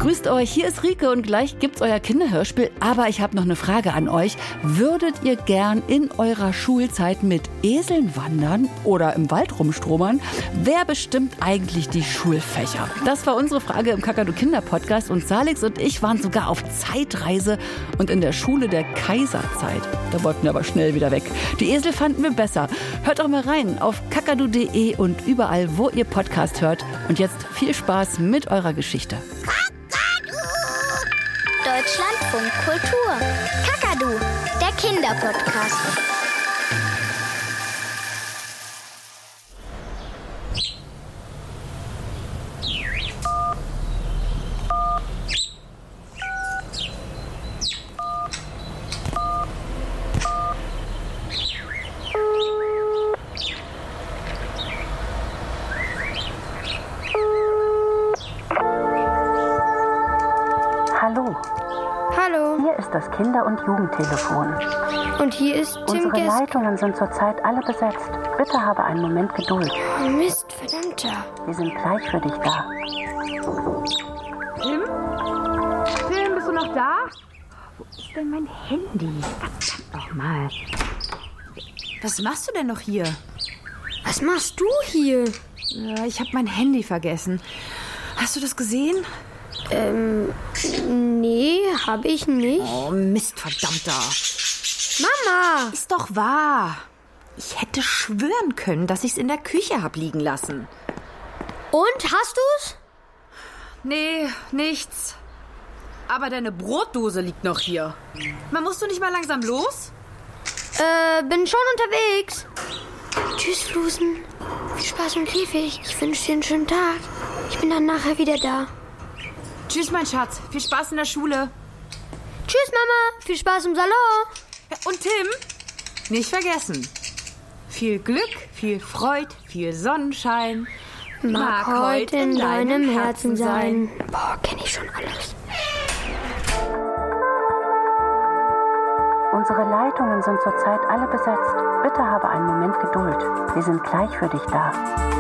Grüßt euch, hier ist Rike und gleich gibt's euer Kinderhörspiel. Aber ich habe noch eine Frage an euch. Würdet ihr gern in eurer Schulzeit mit Eseln wandern oder im Wald rumstromern? Wer bestimmt eigentlich die Schulfächer? Das war unsere Frage im Kakadu-Kinder-Podcast und Salix und ich waren sogar auf Zeitreise und in der Schule der Kaiserzeit. Da wollten wir aber schnell wieder weg. Die Esel fanden wir besser. Hört doch mal rein auf kakadu.de und überall, wo ihr Podcast hört. Und jetzt viel Spaß mit eurer Geschichte. Deutschlandfunk Kultur. Kakadu, der Kinderpodcast. Hallo. Hallo. Hier ist das Kinder- und Jugendtelefon. Und hier ist Tim Unsere Gesk. Leitungen sind zurzeit alle besetzt. Bitte habe einen Moment Geduld. Oh Mist, verdammter. Wir sind gleich für dich da. Tim? Tim, bist du noch da? Wo ist denn mein Handy? Verdammt nochmal. Was machst du denn noch hier? Was machst du hier? Ja, ich habe mein Handy vergessen. Hast du das gesehen? Nee, habe ich nicht. Oh, Mist, verdammter. Mama! Ist doch wahr. Ich hätte schwören können, dass ich es in der Küche habe liegen lassen. Und, hast du's? Nee, nichts. Aber deine Brotdose liegt noch hier. Man, musst du nicht mal langsam los? Bin schon unterwegs. Tschüss, Flusen. Viel Spaß im Käfig. Ich wünsche dir einen schönen Tag. Ich bin dann nachher wieder da. Tschüss, mein Schatz. Viel Spaß in der Schule. Tschüss, Mama. Viel Spaß im Salon. Ja, und Tim, nicht vergessen. Viel Glück, viel Freude, viel Sonnenschein. Mag heute in deinem Herzen sein. Boah, kenn ich schon alles. Unsere Leitungen sind zurzeit alle besetzt. Bitte habe einen Moment Geduld. Wir sind gleich für dich da.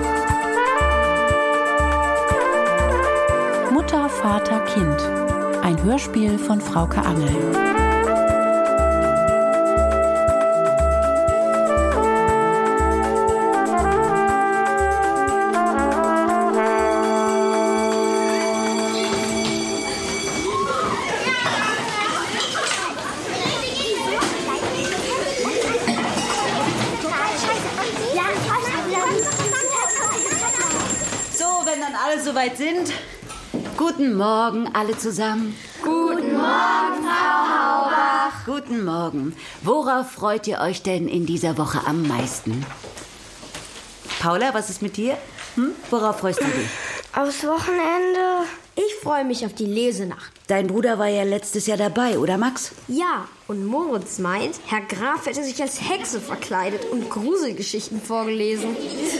Mutter, Vater, Kind. Ein Hörspiel von Frauke Angel. So, wenn dann alle soweit sind. Guten Morgen, alle zusammen. Guten Morgen, Frau Haubach. Guten Morgen. Worauf freut ihr euch denn in dieser Woche am meisten? Paula, was ist mit dir? Worauf freust du dich? Aufs Wochenende. Ich freue mich auf die Lesenacht. Dein Bruder war ja letztes Jahr dabei, oder Max? Ja, und Moritz meint, Herr Graf hätte sich als Hexe verkleidet und Gruselgeschichten vorgelesen.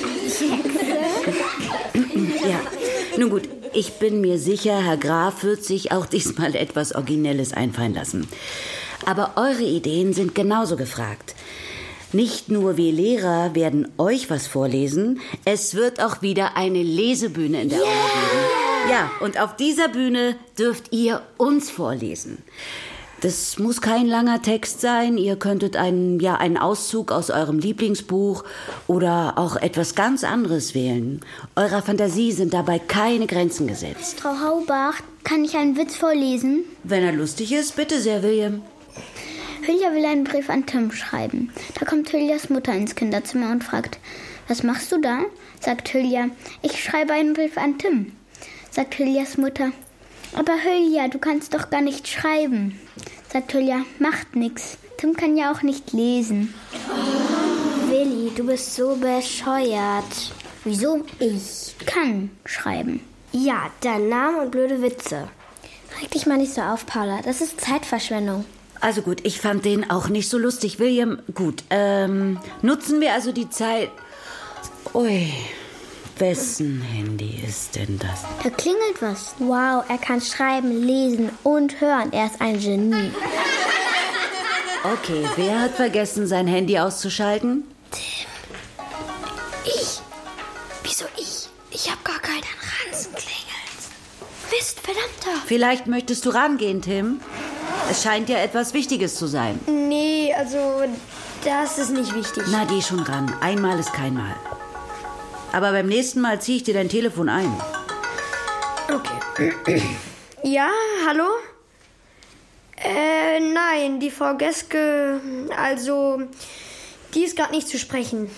Ja. Nun gut, ich bin mir sicher, Herr Graf wird sich auch diesmal etwas Originelles einfallen lassen. Aber eure Ideen sind genauso gefragt. Nicht nur wir Lehrer werden euch was vorlesen, es wird auch wieder eine Lesebühne in der Aula geben. Ja, und auf dieser Bühne dürft ihr uns vorlesen. Das muss kein langer Text sein. Ihr könntet einen Auszug aus eurem Lieblingsbuch oder auch etwas ganz anderes wählen. Eurer Fantasie sind dabei keine Grenzen gesetzt. Frau Haubach, kann ich einen Witz vorlesen? Wenn er lustig ist, bitte sehr, William. Hülya will einen Brief an Tim schreiben. Da kommt Hülyas Mutter ins Kinderzimmer und fragt, was machst du da? Sagt Hülya, ich schreibe einen Brief an Tim. Sagt Hülyas Mutter, aber Hülya, du kannst doch gar nicht schreiben. Sagt Hülya, macht nix. Tim kann ja auch nicht lesen. Willi, du bist so bescheuert. Wieso? Ich kann schreiben. Ja, dein Name und blöde Witze. Reg dich mal nicht so auf, Paula. Das ist Zeitverschwendung. Also gut, ich fand den auch nicht so lustig. William, gut. Nutzen wir also die Zeit... Ui, wessen Handy ist denn das? Da klingelt was. Wow, er kann schreiben, lesen und hören. Er ist ein Genie. Okay, wer hat vergessen, sein Handy auszuschalten? Ich? Wieso ich? Ich hab gar keinen Ransen klingelt. Mist, Verdammter. Vielleicht möchtest du rangehen, Tim. Es scheint ja etwas Wichtiges zu sein. Nee, also das ist nicht wichtig. Na, geh schon ran. Einmal ist kein Mal. Aber beim nächsten Mal ziehe ich dir dein Telefon ein. Okay. Ja, hallo? Nein, die Frau Geske, also, die ist gerade nicht zu sprechen.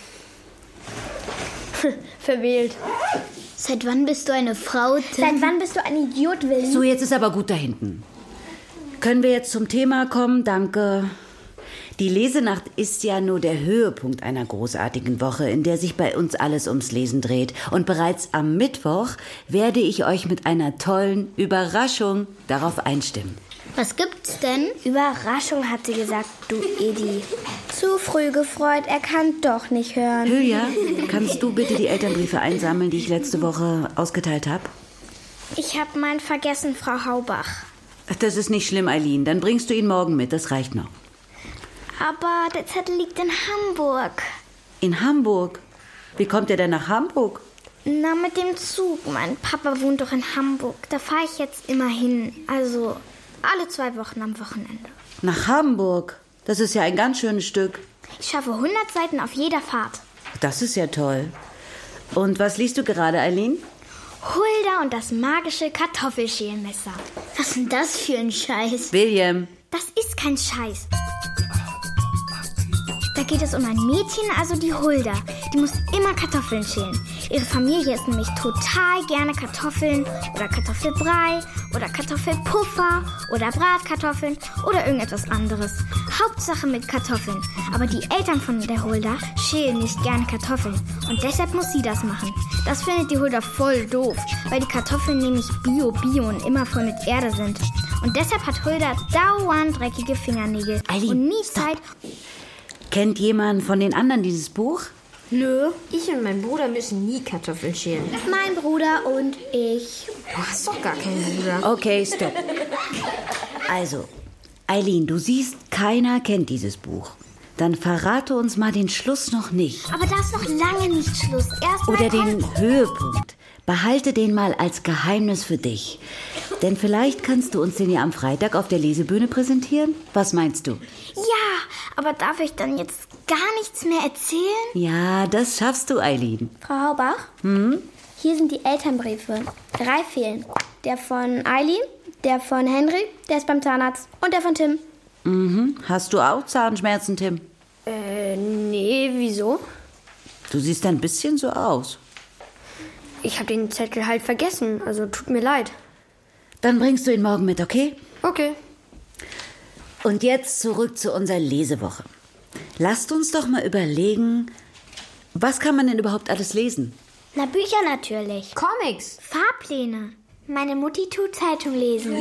Verwählt. Seit wann bist du eine Frau, Tim? Seit wann bist du ein Idiot, Willi? So, jetzt ist aber gut da hinten. Können wir jetzt zum Thema kommen? Danke. Die Lesenacht ist ja nur der Höhepunkt einer großartigen Woche, in der sich bei uns alles ums Lesen dreht. Und bereits am Mittwoch werde ich euch mit einer tollen Überraschung darauf einstimmen. Was gibt's denn? Überraschung, hat sie gesagt, du Edi. Zu früh gefreut, er kann doch nicht hören. Hülya, kannst du bitte die Elternbriefe einsammeln, die ich letzte Woche ausgeteilt habe? Ich habe meinen vergessen, Frau Haubach. Ach, das ist nicht schlimm, Eileen. Dann bringst du ihn morgen mit, das reicht noch. Aber der Zettel liegt in Hamburg. In Hamburg? Wie kommt er denn nach Hamburg? Na, mit dem Zug. Mein Papa wohnt doch in Hamburg. Da fahre ich jetzt immer hin. Also alle 2 Wochen am Wochenende. Nach Hamburg? Das ist ja ein ganz schönes Stück. Ich schaffe 100 Seiten auf jeder Fahrt. Das ist ja toll. Und was liest du gerade, Eileen? Hulda und das magische Kartoffelschälmesser. Was ist denn das für ein Scheiß? William. Das ist kein Scheiß. Da geht es um ein Mädchen, also die Hulda. Die muss immer Kartoffeln schälen. Ihre Familie isst nämlich total gerne Kartoffeln oder Kartoffelbrei oder Kartoffelpuffer oder Bratkartoffeln oder irgendetwas anderes. Hauptsache mit Kartoffeln. Aber die Eltern von der Hulda schälen nicht gerne Kartoffeln. Und deshalb muss sie das machen. Das findet die Hulda voll doof, weil die Kartoffeln nämlich Bio und immer voll mit Erde sind. Und deshalb hat Hulda dauernd dreckige Fingernägel. Eileen, und nie stopp. Zeit. Kennt jemand von den anderen dieses Buch? Nö, ich und mein Bruder müssen nie Kartoffeln schälen. Mein Bruder und ich. Du hast doch gar keinen Bruder. Okay, stopp. Also, Eileen, du siehst, keiner kennt dieses Buch. Dann verrate uns mal den Schluss noch nicht. Aber da ist noch lange nicht Schluss. Erst mal Oder den Höhepunkt. Behalte den mal als Geheimnis für dich. Denn vielleicht kannst du uns den ja am Freitag auf der Lesebühne präsentieren. Was meinst du? Ja, aber darf ich dann jetzt gar nichts mehr erzählen? Ja, das schaffst du, Eileen. Frau Haubach? Hier sind die Elternbriefe. 3 fehlen. Der von Eileen, der von Henry, der ist beim Zahnarzt und der von Tim. Hast du auch Zahnschmerzen, Tim? Nee, wieso? Du siehst ein bisschen so aus. Ich habe den Zettel halt vergessen, also tut mir leid. Dann bringst du ihn morgen mit, okay? Okay. Und jetzt zurück zu unserer Lesewoche. Lasst uns doch mal überlegen, was kann man denn überhaupt alles lesen? Na, Bücher natürlich. Comics. Fahrpläne. Meine Mutti tut Zeitung lesen.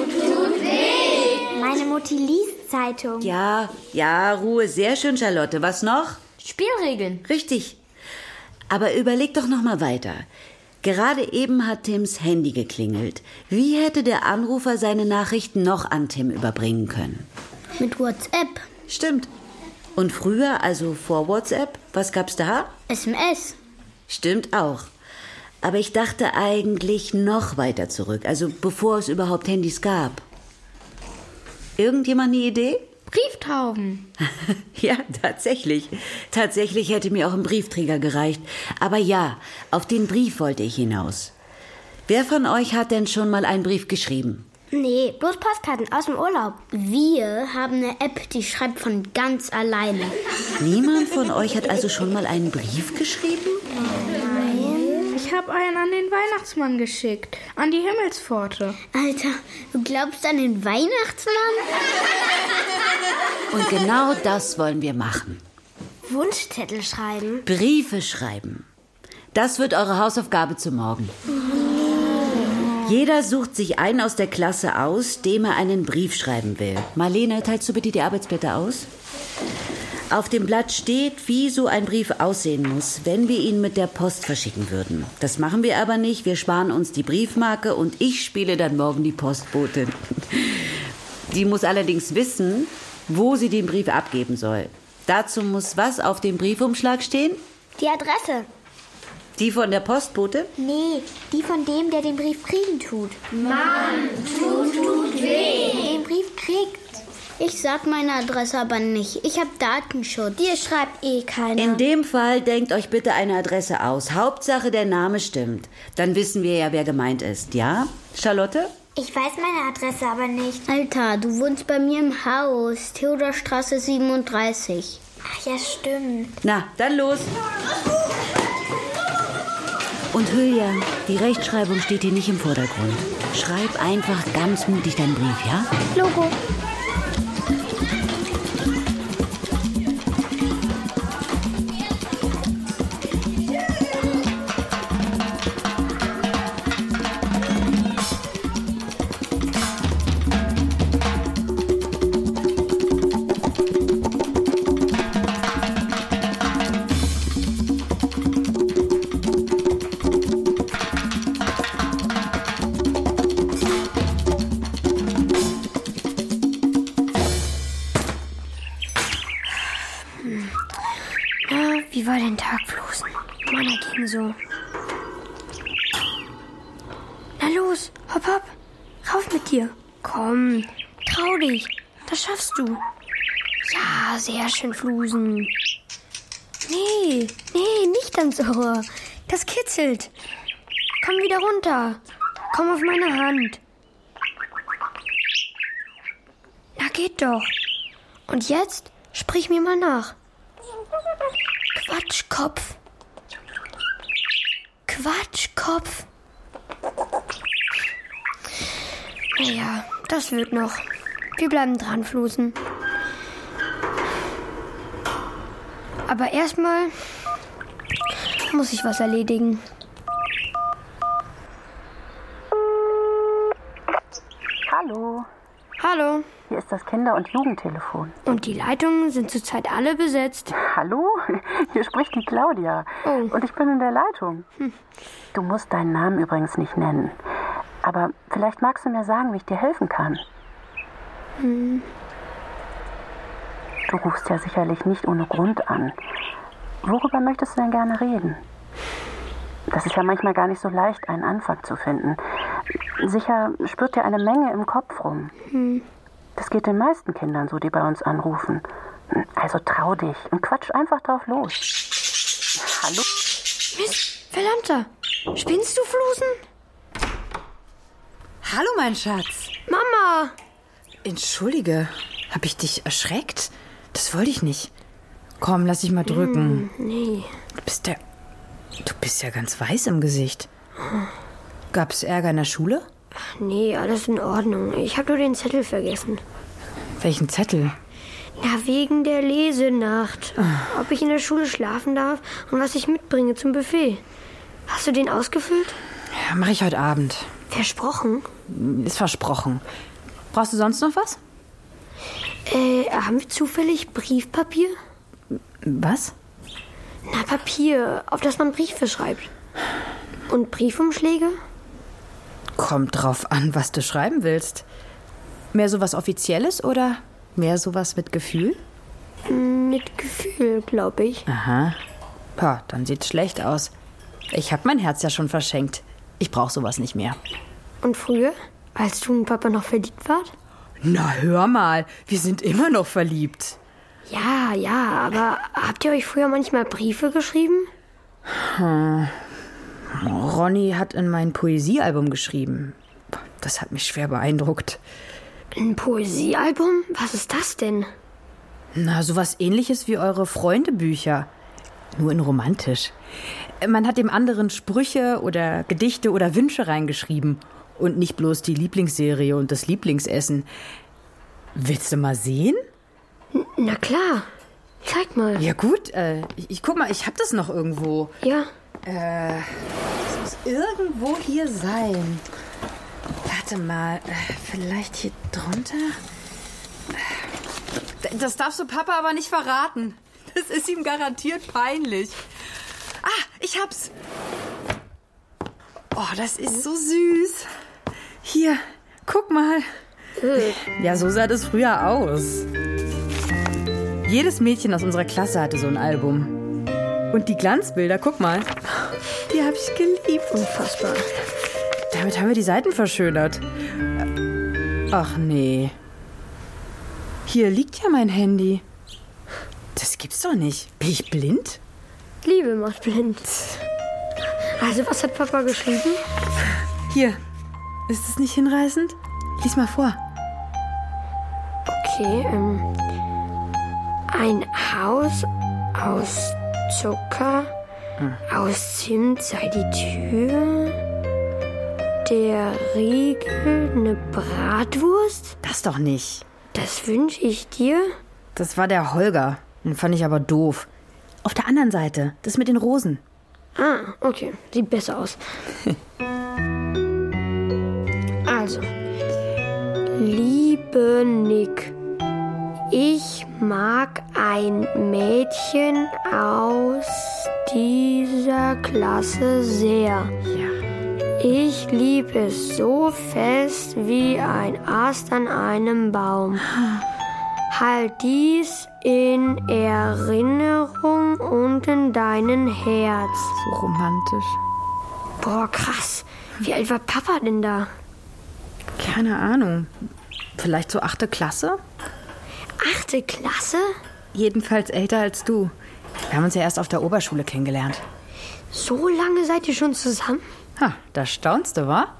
Meine Mutti liest Zeitung. Ja, Ruhe, sehr schön, Charlotte. Was noch? Spielregeln. Richtig. Aber überleg doch noch mal weiter. Gerade eben hat Tims Handy geklingelt. Wie hätte der Anrufer seine Nachrichten noch an Tim überbringen können? Mit WhatsApp. Stimmt. Und früher, also vor WhatsApp, was gab's da? SMS. Stimmt auch. Aber ich dachte eigentlich noch weiter zurück, also bevor es überhaupt Handys gab. Irgendjemand eine Idee? Brieftauben. Ja, tatsächlich. Tatsächlich hätte mir auch ein Briefträger gereicht. Aber ja, auf den Brief wollte ich hinaus. Wer von euch hat denn schon mal einen Brief geschrieben? Nee, bloß Postkarten aus dem Urlaub. Wir haben eine App, die schreibt von ganz alleine. Niemand von euch hat also schon mal einen Brief geschrieben? Ich habe einen an den Weihnachtsmann geschickt, an die Himmelspforte. Alter, du glaubst an den Weihnachtsmann? Und genau das wollen wir machen. Wunschzettel schreiben. Briefe schreiben. Das wird eure Hausaufgabe zu morgen. Jeder sucht sich einen aus der Klasse aus, dem er einen Brief schreiben will. Marlene, teilst du bitte die Arbeitsblätter aus? Auf dem Blatt steht, wie so ein Brief aussehen muss, wenn wir ihn mit der Post verschicken würden. Das machen wir aber nicht. Wir sparen uns die Briefmarke und ich spiele dann morgen die Postbotin. Die muss allerdings wissen, wo sie den Brief abgeben soll. Dazu muss was auf dem Briefumschlag stehen? Die Adresse. Die von der Postbote? Nee, die von dem, der den Brief kriegen tut. Mann, tut weh. Den Brief kriegt. Ich sag meine Adresse aber nicht. Ich habe Datenschutz. Dir schreibt eh keiner. In dem Fall denkt euch bitte eine Adresse aus. Hauptsache, der Name stimmt. Dann wissen wir ja, wer gemeint ist. Ja, Charlotte? Ich weiß meine Adresse aber nicht. Alter, du wohnst bei mir im Haus. Theodorstraße 37. Ach ja, stimmt. Na, dann los. Und Hülya, die Rechtschreibung steht hier nicht im Vordergrund. Schreib einfach ganz mutig deinen Brief, ja? Logo. Wie war dein Tag, Flosen? Meiner ging so. Na los, hopp, hopp. Rauf mit dir. Komm, trau dich. Das schaffst du. Ja, sehr schön, Flusen. Nee, nicht ans Ohr. Das kitzelt. Komm wieder runter. Komm auf meine Hand. Na, geht doch. Und jetzt sprich mir mal nach. Quatschkopf. Quatschkopf. Naja, das wird noch. Wir bleiben dran, Flusen. Aber erstmal muss ich was erledigen. Hallo, Hallo. hier ist das Kinder- und Jugendtelefon. Und die Leitungen sind zurzeit alle besetzt. Hallo, hier spricht die Claudia. Oh. Und ich bin in der Leitung. Du musst deinen Namen übrigens nicht nennen. Aber vielleicht magst du mir sagen, wie ich dir helfen kann. Du rufst ja sicherlich nicht ohne Grund an. Worüber möchtest du denn gerne reden? Das ist ja manchmal gar nicht so leicht, einen Anfang zu finden. Sicher spürt dir eine Menge im Kopf rum. Das geht den meisten Kindern so, die bei uns anrufen. Also trau dich und quatsch einfach drauf los. Hallo? Mist, verdammter. Spinnst du, Flusen? Hallo, mein Schatz. Mama! Entschuldige, hab ich dich erschreckt? Das wollte ich nicht. Komm, lass dich mal drücken. Nee. Du bist ja ganz weiß im Gesicht. Gab's Ärger in der Schule? Nee, alles in Ordnung. Ich habe nur den Zettel vergessen. Welchen Zettel? Ja, wegen der Lesenacht. Ob ich in der Schule schlafen darf und was ich mitbringe zum Buffet. Hast du den ausgefüllt? Ja, mach ich heute Abend. Versprochen? Ist versprochen. Brauchst du sonst noch was? Haben wir zufällig Briefpapier? Was? Na, Papier, auf das man Briefe schreibt. Und Briefumschläge? Kommt drauf an, was du schreiben willst. Mehr sowas Offizielles oder mehr sowas mit Gefühl? Mit Gefühl, glaube ich. Aha. Pah, dann sieht's schlecht aus. Ich hab mein Herz ja schon verschenkt. Ich brauch sowas nicht mehr. Und früher, als du und Papa noch verliebt wart? Na, hör mal, wir sind immer noch verliebt. Ja, aber habt ihr euch früher manchmal Briefe geschrieben? Ronny hat in mein Poesiealbum geschrieben. Das hat mich schwer beeindruckt. Ein Poesiealbum? Was ist das denn? Na, sowas Ähnliches wie eure Freundebücher. Nur in romantisch. Man hat dem anderen Sprüche oder Gedichte oder Wünsche reingeschrieben. Und nicht bloß die Lieblingsserie und das Lieblingsessen. Willst du mal sehen? Na klar. Zeig mal. Ja gut, ich guck mal, ich hab das noch irgendwo. Ja. Es muss irgendwo hier sein. Warte mal, vielleicht hier drunter? Das darfst du Papa aber nicht verraten. Das ist ihm garantiert peinlich. Ah, ich hab's. Oh, das ist so süß. Hier, guck mal. Ja, so sah das früher aus. Jedes Mädchen aus unserer Klasse hatte so ein Album. Und die Glanzbilder, guck mal. Die habe ich geliebt. Unfassbar. Damit haben wir die Seiten verschönert. Ach nee. Hier liegt ja mein Handy. Das gibt's doch nicht. Bin ich blind? Liebe macht blind. Also, was hat Papa geschrieben? Hier. Ist es nicht hinreißend? Lies mal vor. Okay, ein Haus aus Zucker, aus Zimt sei die Tür, der Riegel eine Bratwurst. Das doch nicht. Das wünsche ich dir. Das war der Holger. Den fand ich aber doof. Auf der anderen Seite, das mit den Rosen. Ah, okay. Sieht besser aus. Also, liebe Nick, ich mag ein Mädchen aus dieser Klasse sehr. Ja. Ich liebe es so fest wie ein Ast an einem Baum. Halt dies in Erinnerung und in deinem Herz. So romantisch. Boah, krass. Wie alt war Papa denn da? Keine Ahnung. Vielleicht so 8. Klasse? 8. Klasse? Jedenfalls älter als du. Wir haben uns ja erst auf der Oberschule kennengelernt. So lange seid ihr schon zusammen? Ha, da staunst du, wa?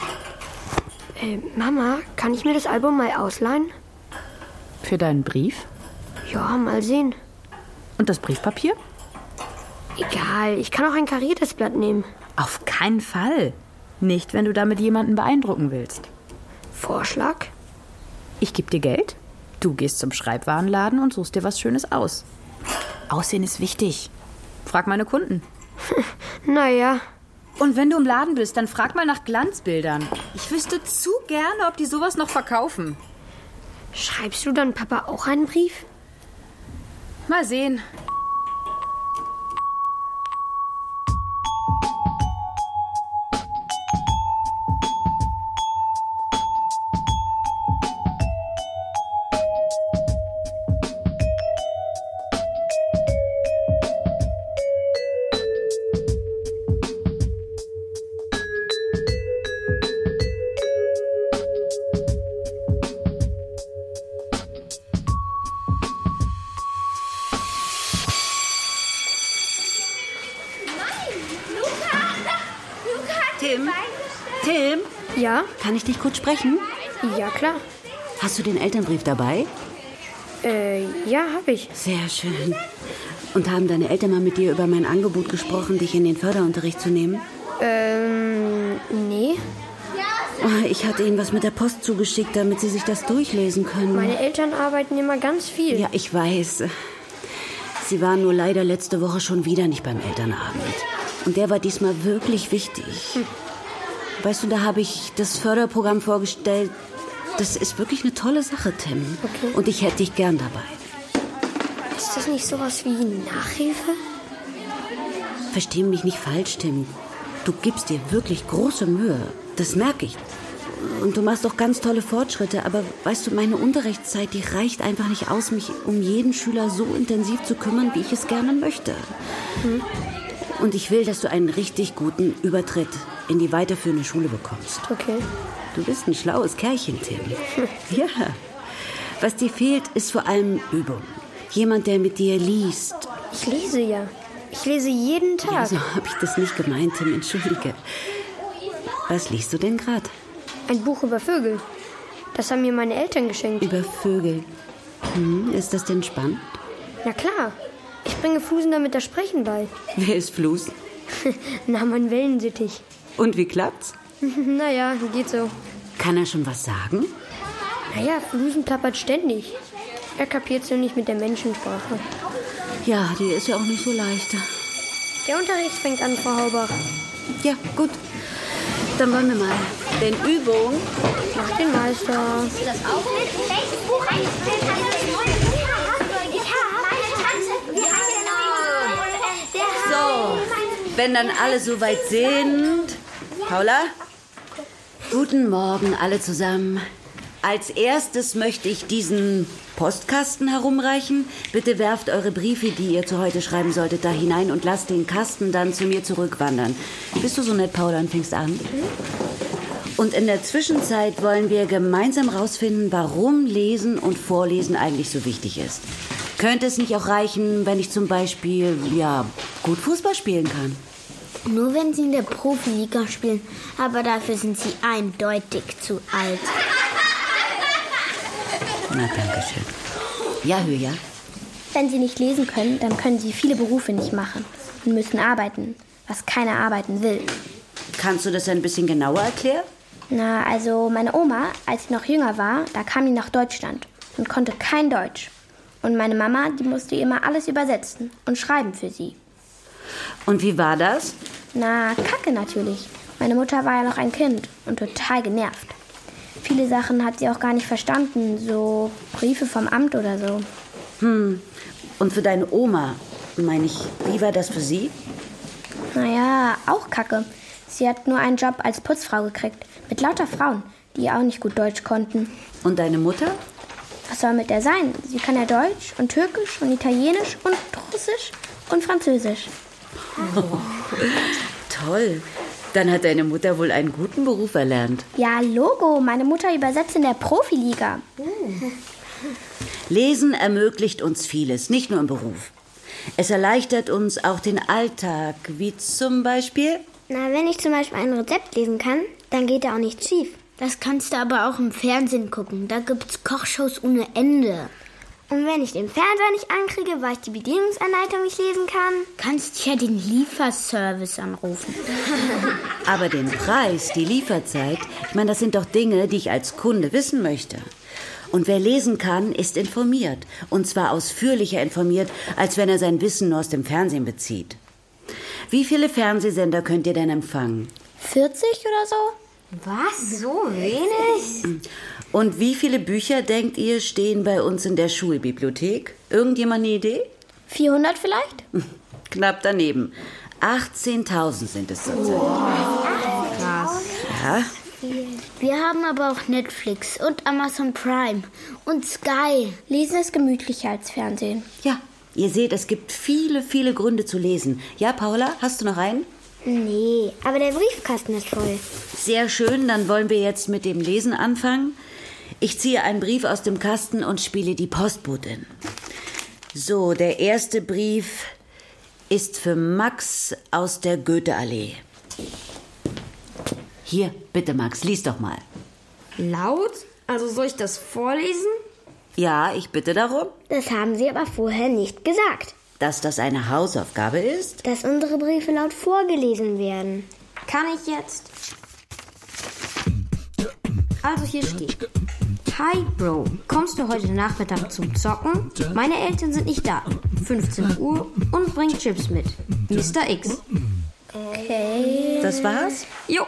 Mama, kann ich mir das Album mal ausleihen? Für deinen Brief? Ja, mal sehen. Und das Briefpapier? Egal, ich kann auch ein kariertes Blatt nehmen. Auf keinen Fall. Nicht, wenn du damit jemanden beeindrucken willst. Vorschlag? Ich gebe dir Geld, du gehst zum Schreibwarenladen und suchst dir was Schönes aus. Aussehen ist wichtig. Frag meine Kunden. Naja. Und wenn du im Laden bist, dann frag mal nach Glanzbildern. Ich wüsste zu gerne, ob die sowas noch verkaufen. Schreibst du dann Papa auch einen Brief? Mal sehen. Tim? Ja? Kann ich dich kurz sprechen? Ja, klar. Hast du den Elternbrief dabei? Ja, habe ich. Sehr schön. Und haben deine Eltern mal mit dir über mein Angebot gesprochen, dich in den Förderunterricht zu nehmen? Nee. Oh, ich hatte ihnen was mit der Post zugeschickt, damit sie sich das durchlesen können. Meine Eltern arbeiten immer ganz viel. Ja, ich weiß. Sie waren nur leider letzte Woche schon wieder nicht beim Elternabend. Und der war diesmal wirklich wichtig. Weißt du, da habe ich das Förderprogramm vorgestellt. Das ist wirklich eine tolle Sache, Tim. Okay. Und ich hätte dich gern dabei. Ist das nicht sowas wie Nachhilfe? Versteh mich nicht falsch, Tim. Du gibst dir wirklich große Mühe. Das merke ich. Und du machst auch ganz tolle Fortschritte. Aber weißt du, meine Unterrichtszeit, die reicht einfach nicht aus, mich um jeden Schüler so intensiv zu kümmern, wie ich es gerne möchte. Und ich will, dass du einen richtig guten Übertritt in die weiterführende Schule bekommst. Okay. Du bist ein schlaues Kerlchen, Tim. Ja. Was dir fehlt, ist vor allem Übung. Jemand, der mit dir liest. Ich lese ja. Ich lese jeden Tag. Ja, so habe ich das nicht gemeint, Tim. Entschuldige. Was liest du denn gerade? Ein Buch über Vögel. Das haben mir meine Eltern geschenkt. Über Vögel. Ist das denn spannend? Na klar. Ich bringe Flusen damit das Sprechen bei. Wer ist Flus? Na, mein Wellensittich. Und wie klappt's? Naja, geht so. Kann er schon was sagen? Naja, Flusen klappert ständig. Er kapiert's nur nicht mit der Menschensprache. Ja, die ist ja auch nicht so leicht. Der Unterricht fängt an, Frau Haubach. Ja, gut. Dann wollen wir mal. Denn Übung macht den Meister. Das auch nicht? Welches Buch So, wenn dann alle soweit sind. Paula? Guten Morgen, alle zusammen. Als erstes möchte ich diesen Postkasten herumreichen. Bitte werft eure Briefe, die ihr zu heute schreiben solltet, da hinein und lasst den Kasten dann zu mir zurückwandern. Bist du so nett, Paula, und fängst an? Und in der Zwischenzeit wollen wir gemeinsam rausfinden, warum Lesen und Vorlesen eigentlich so wichtig ist. Könnte es nicht auch reichen, wenn ich zum Beispiel, gut Fußball spielen kann? Nur wenn Sie in der Profiliga spielen, aber dafür sind Sie eindeutig zu alt. Na, danke schön. Ja, Hülya? Wenn Sie nicht lesen können, dann können Sie viele Berufe nicht machen und müssen arbeiten, was keiner arbeiten will. Kannst du das ein bisschen genauer erklären? Na, also meine Oma, als sie noch jünger war, da kam die nach Deutschland und konnte kein Deutsch. Und meine Mama, die musste immer alles übersetzen und schreiben für sie. Und wie war das? Na, kacke natürlich. Meine Mutter war ja noch ein Kind und total genervt. Viele Sachen hat sie auch gar nicht verstanden, so Briefe vom Amt oder so. Und für deine Oma, meine ich, wie war das für sie? Naja, auch kacke. Sie hat nur einen Job als Putzfrau gekriegt, mit lauter Frauen, die auch nicht gut Deutsch konnten. Und deine Mutter? Was soll mit der sein? Sie kann ja Deutsch und Türkisch und Italienisch und Russisch und Französisch. Oh, toll. Dann hat deine Mutter wohl einen guten Beruf erlernt. Ja, Logo. Meine Mutter übersetzt in der Profiliga. Lesen ermöglicht uns vieles, nicht nur im Beruf. Es erleichtert uns auch den Alltag, wie zum Beispiel... Na, wenn ich zum Beispiel ein Rezept lesen kann, dann geht da auch nichts schief. Das kannst du aber auch im Fernsehen gucken. Da gibt's Kochshows ohne Ende. Und wenn ich den Fernseher nicht ankriege, weil ich die Bedienungsanleitung nicht lesen kann, kannst du ja den Lieferservice anrufen. Aber den Preis, die Lieferzeit, ich meine, das sind doch Dinge, die ich als Kunde wissen möchte. Und wer lesen kann, ist informiert. Und zwar ausführlicher informiert, als wenn er sein Wissen nur aus dem Fernsehen bezieht. Wie viele Fernsehsender könnt ihr denn empfangen? 40 oder so? Was? So wenig? Und wie viele Bücher, denkt ihr, stehen bei uns in der Schulbibliothek? Irgendjemand eine Idee? 400 vielleicht? Knapp daneben. 18.000 sind es zurzeit. Krass. Ja. Wir haben aber auch Netflix und Amazon Prime und Sky. Lesen ist gemütlicher als Fernsehen. Ja, ihr seht, es gibt viele, viele Gründe zu lesen. Ja, Paula, hast du noch einen? Nee, aber der Briefkasten ist voll. Sehr schön, dann wollen wir jetzt mit dem Lesen anfangen. Ich ziehe einen Brief aus dem Kasten und spiele die Postbotin. So, der erste Brief ist für Max aus der Goetheallee. Hier, bitte Max, lies doch mal. Laut? Also soll ich das vorlesen? Ja, ich bitte darum. Das haben Sie aber vorher nicht gesagt. Dass das eine Hausaufgabe ist? Dass unsere Briefe laut vorgelesen werden. Kann ich jetzt? Also hier steht: Hi Bro, kommst du heute Nachmittag zum Zocken? Meine Eltern sind nicht da. 15 Uhr und bring Chips mit. Mr. X. Okay. Das war's? Jo.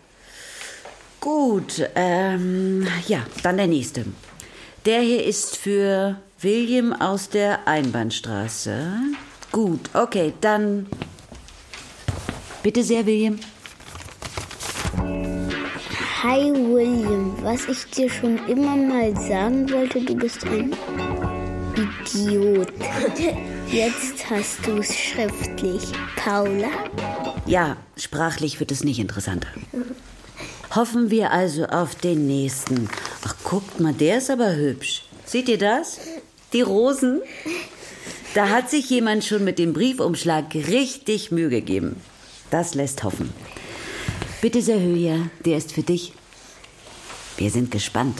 Gut, ja, dann der nächste. Der hier ist für William aus der Einbahnstraße. Gut, okay, dann bitte sehr, William. Hi William, was ich dir schon immer mal sagen wollte, du bist ein Idiot. Jetzt hast du es schriftlich. Paula? Ja, sprachlich wird es nicht interessanter. Hoffen wir also auf den nächsten. Ach, guckt mal, der ist aber hübsch. Seht ihr das? Die Rosen? Da hat sich jemand schon mit dem Briefumschlag richtig Mühe gegeben. Das lässt hoffen. Bitte sehr, Hülya, der ist für dich. Wir sind gespannt.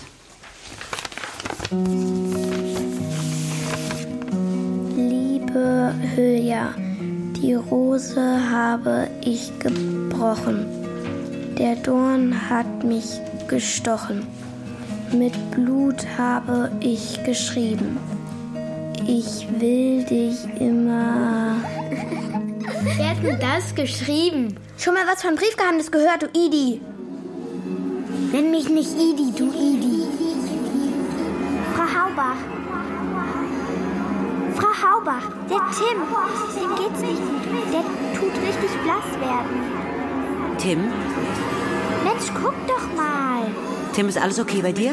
Liebe Hülya, die Rose habe ich gebrochen. Der Dorn hat mich gestochen. Mit Blut habe ich geschrieben. Ich will dich immer... Wer hat denn das geschrieben? Schon mal was von Briefgeheimnis gehört, du Idi? Nenn mich nicht Idi, du Idi. Frau Haubach. Frau Haubach, der Tim, dem geht's nicht gut. Der tut richtig blass werden. Tim? Mensch, guck doch mal. Tim, ist alles okay bei dir?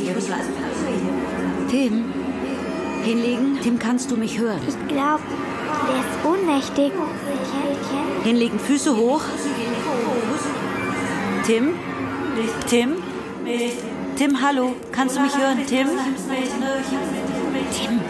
Tim, hinlegen? Tim, kannst du mich hören? Ich glaube, der ist ohnmächtig. Hinlegen, Füße hoch. Tim? Tim? Tim, hallo, kannst du mich hören? Tim? Tim?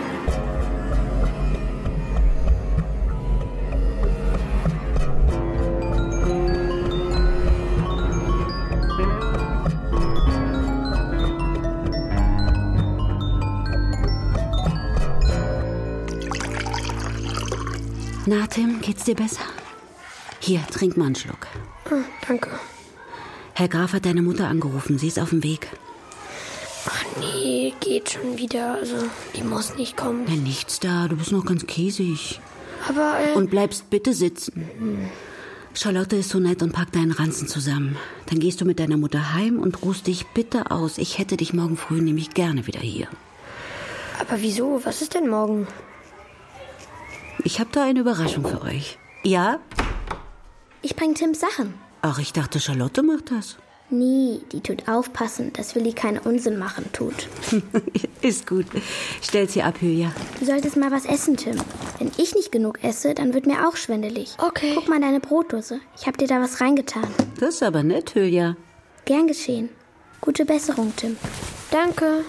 Na, Tim, geht's dir besser? Hier, trink mal einen Schluck. Oh, danke. Herr Graf hat deine Mutter angerufen. Sie ist auf dem Weg. Ach nee, geht schon wieder. Also, die muss nicht kommen. Ja, nichts da. Du bist noch ganz käsig. Aber, Und bleibst bitte sitzen. Charlotte ist so nett und packt deinen Ranzen zusammen. Dann gehst du mit deiner Mutter heim und ruhst dich bitte aus. Ich hätte dich morgen früh nämlich gerne wieder hier. Aber wieso? Was ist denn morgen? Ich habe da eine Überraschung für euch. Ja? Ich bringe Tims Sachen. Ach, ich dachte, Charlotte macht das. Nee, die tut aufpassen, dass Willi keinen Unsinn machen tut. Ist gut. Stell's hier ab, Hülya. Du solltest mal was essen, Tim. Wenn ich nicht genug esse, dann wird mir auch schwindelig. Okay. Guck mal deine Brotdose. Ich hab dir da was reingetan. Das ist aber nett, Hülya. Gern geschehen. Gute Besserung, Tim. Danke.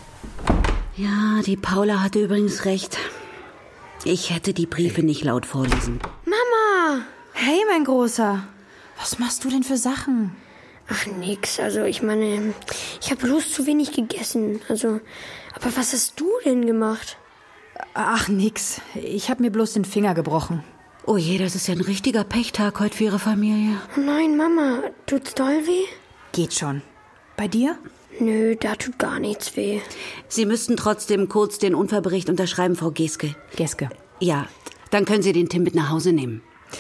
Ja, die Paula hatte übrigens recht. Ich hätte die Briefe nicht laut vorlesen. Mama! Hey, mein Großer. Was machst du denn für Sachen? Ach, nix. Also, ich meine, ich habe bloß zu wenig gegessen. Also, aber was hast du denn gemacht? Ach, nix. Ich habe mir bloß den Finger gebrochen. Oh je, das ist ja ein richtiger Pechtag heute für Ihre Familie. Oh nein, Mama. Tut's doll weh? Geht schon. Bei dir? Nö, da tut gar nichts weh. Sie müssten trotzdem kurz den Unfallbericht unterschreiben, Frau Geske. Geske. Ja, dann können Sie den Tim mit nach Hause nehmen.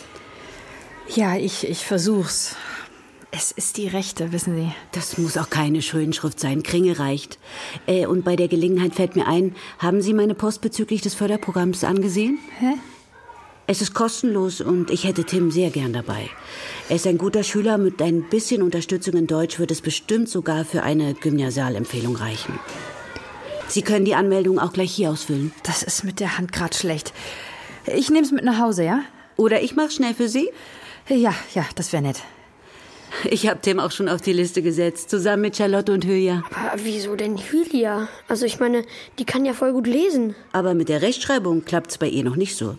Ja, ich versuch's. Es ist die Rechte, wissen Sie. Das muss auch keine Schönschrift sein. Kringel reicht. Und bei der Gelegenheit fällt mir ein, haben Sie meine Post bezüglich des Förderprogramms angesehen? Hä? Es ist kostenlos und ich hätte Tim sehr gern dabei. Er ist ein guter Schüler. Mit ein bisschen Unterstützung in Deutsch wird es bestimmt sogar für eine Gymnasialempfehlung reichen. Sie können die Anmeldung auch gleich hier ausfüllen. Das ist mit der Hand gerade schlecht. Ich nehm's mit nach Hause, ja? Oder ich mach's schnell für Sie? Ja, das wäre nett. Ich habe Tim auch schon auf die Liste gesetzt, zusammen mit Charlotte und Hülya. Aber wieso denn Hülya? Also ich meine, die kann ja voll gut lesen. Aber mit der Rechtschreibung klappt's bei ihr noch nicht so.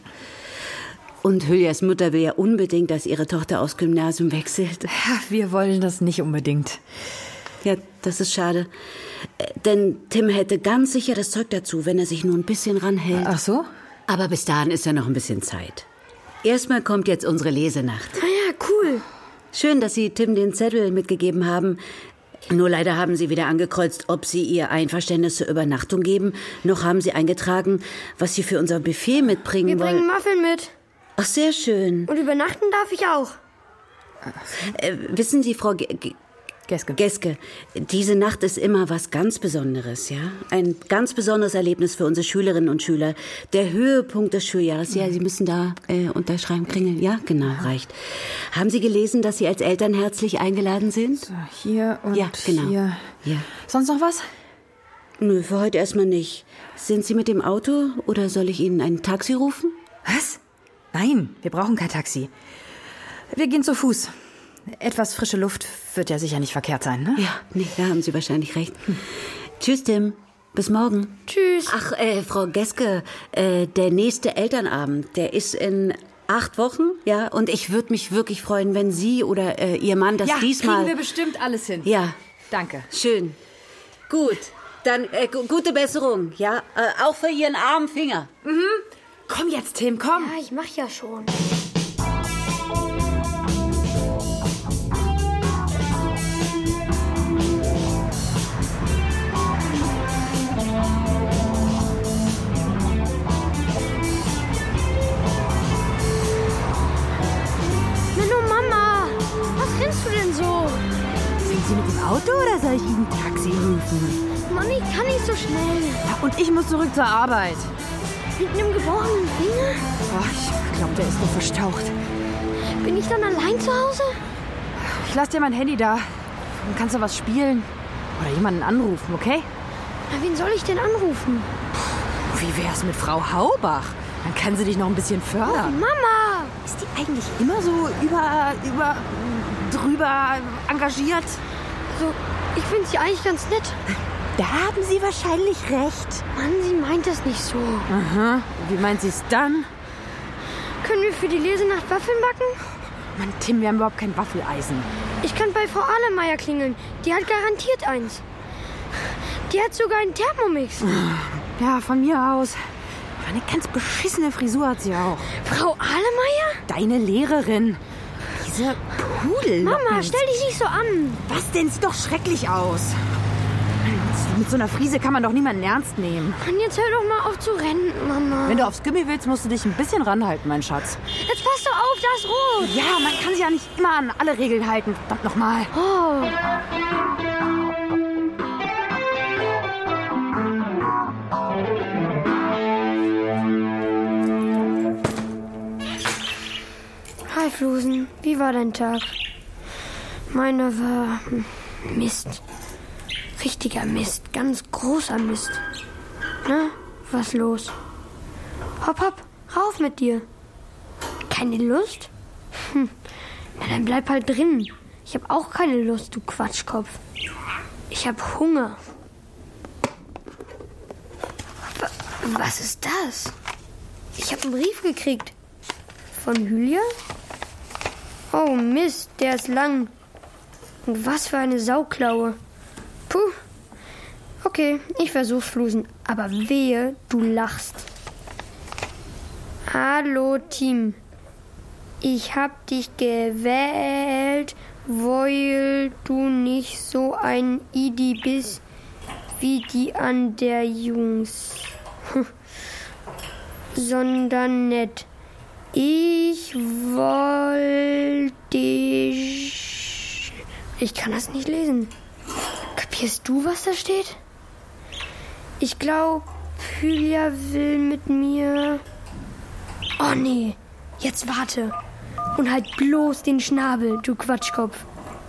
Und Hülyas Mutter will ja unbedingt, dass ihre Tochter aufs Gymnasium wechselt. Ja, wir wollen das nicht unbedingt. Ja, das ist schade. Denn Tim hätte ganz sicher das Zeug dazu, wenn er sich nur ein bisschen ranhält. Ach so? Aber bis dahin ist ja noch ein bisschen Zeit. Erstmal kommt jetzt unsere Lesenacht. Ah ja, cool. Schön, dass Sie Tim den Zettel mitgegeben haben. Nur leider haben Sie weder angekreuzt, ob Sie Ihr Einverständnis zur Übernachtung geben, noch haben Sie eingetragen, was Sie für unser Buffet mitbringen wollen. Wir bringen Muffin mit. Ach, sehr schön. Und übernachten darf ich auch. Wissen Sie, Frau Geske, diese Nacht ist immer was ganz Besonderes, ja? Ein ganz besonderes Erlebnis für unsere Schülerinnen und Schüler. Der Höhepunkt des Schuljahres. Ja, Sie müssen da unterschreiben, klingeln. Ja, genau, reicht. Haben Sie gelesen, dass Sie als Eltern herzlich eingeladen sind? So, hier und ja, genau. hier. Ja. Sonst noch was? Nö, für heute erstmal nicht. Sind Sie mit dem Auto oder soll ich Ihnen ein Taxi rufen? Was? Nein, wir brauchen kein Taxi. Wir gehen zu Fuß. Etwas frische Luft wird ja sicher nicht verkehrt sein, ne? Ja, nee, da haben Sie wahrscheinlich recht. Tschüss, Tim. Bis morgen. Tschüss. Ach, Frau Geske, der nächste Elternabend, der ist in 8 Wochen, ja? Und ich würde mich wirklich freuen, wenn Sie oder Ihr Mann das diesmal... Ja, kriegen wir bestimmt alles hin. Ja. Danke. Schön. Gut. Dann gute Besserung, ja? Auch für Ihren armen Finger. Mhm. Komm jetzt, Tim, komm. Ja, ich mach ja schon. Sie mit dem Auto oder soll ich Ihnen ein Taxi rufen? Mann, ich kann nicht so schnell. Ja, und ich muss zurück zur Arbeit. Mit einem gebrochenen Finger? Oh, ich glaube, der ist nur verstaucht. Bin ich dann allein zu Hause? Ich lasse dir mein Handy da. dann kannst du was spielen. Oder jemanden anrufen, okay? Na, wen soll ich denn anrufen? Wie wär's mit Frau Haubach? Dann kann sie dich noch ein bisschen fördern. Oh, Mama! Ist die eigentlich immer so drüber engagiert? Also, ich finde sie eigentlich ganz nett. Da haben Sie wahrscheinlich recht. Mann, sie meint das nicht so. Aha. Wie meint sie es dann? Können wir für die Lesenacht Waffeln backen? Mann, Tim, wir haben überhaupt kein Waffeleisen. Ich kann bei Frau Ahlemeier klingeln. Die hat garantiert eins. Die hat sogar einen Thermomix. Ja, von mir aus. Aber eine ganz beschissene Frisur hat sie auch. Frau Ahlemeier? Deine Lehrerin. Diese Pudel. Mama, stell dich nicht so an. Was denn? Sieht doch schrecklich aus. Mit so einer Frise kann man doch niemanden ernst nehmen. Und jetzt hör doch mal auf zu rennen, Mama. Wenn du aufs Gummi willst, musst du dich ein bisschen ranhalten, mein Schatz. Jetzt pass doch auf, da ist rot. Ja, man kann sich ja nicht immer an alle Regeln halten. Verdammt nochmal. Oh. Hi, Flusen. Wie war dein Tag? Meiner war Mist. Richtiger Mist. Ganz großer Mist. Na, was los? Hopp, hopp, rauf mit dir. Keine Lust? Na, dann bleib halt drin. Ich hab auch keine Lust, du Quatschkopf. Ich hab Hunger. Was ist das? Ich hab einen Brief gekriegt. Von Julia? Oh Mist, der ist lang. Und was für eine Sauklaue. Puh. Okay, ich versuch's, Flusen. Aber wehe, du lachst. Hallo, Team. Ich hab dich gewählt, weil du nicht so ein Idi bist wie die an der Jungs. Sondern nett. Ich wollte dich... Ich kann das nicht lesen. Kapierst du, was da steht? Ich glaube, Julia will mit mir... Oh nee, jetzt warte. Und halt bloß den Schnabel, du Quatschkopf.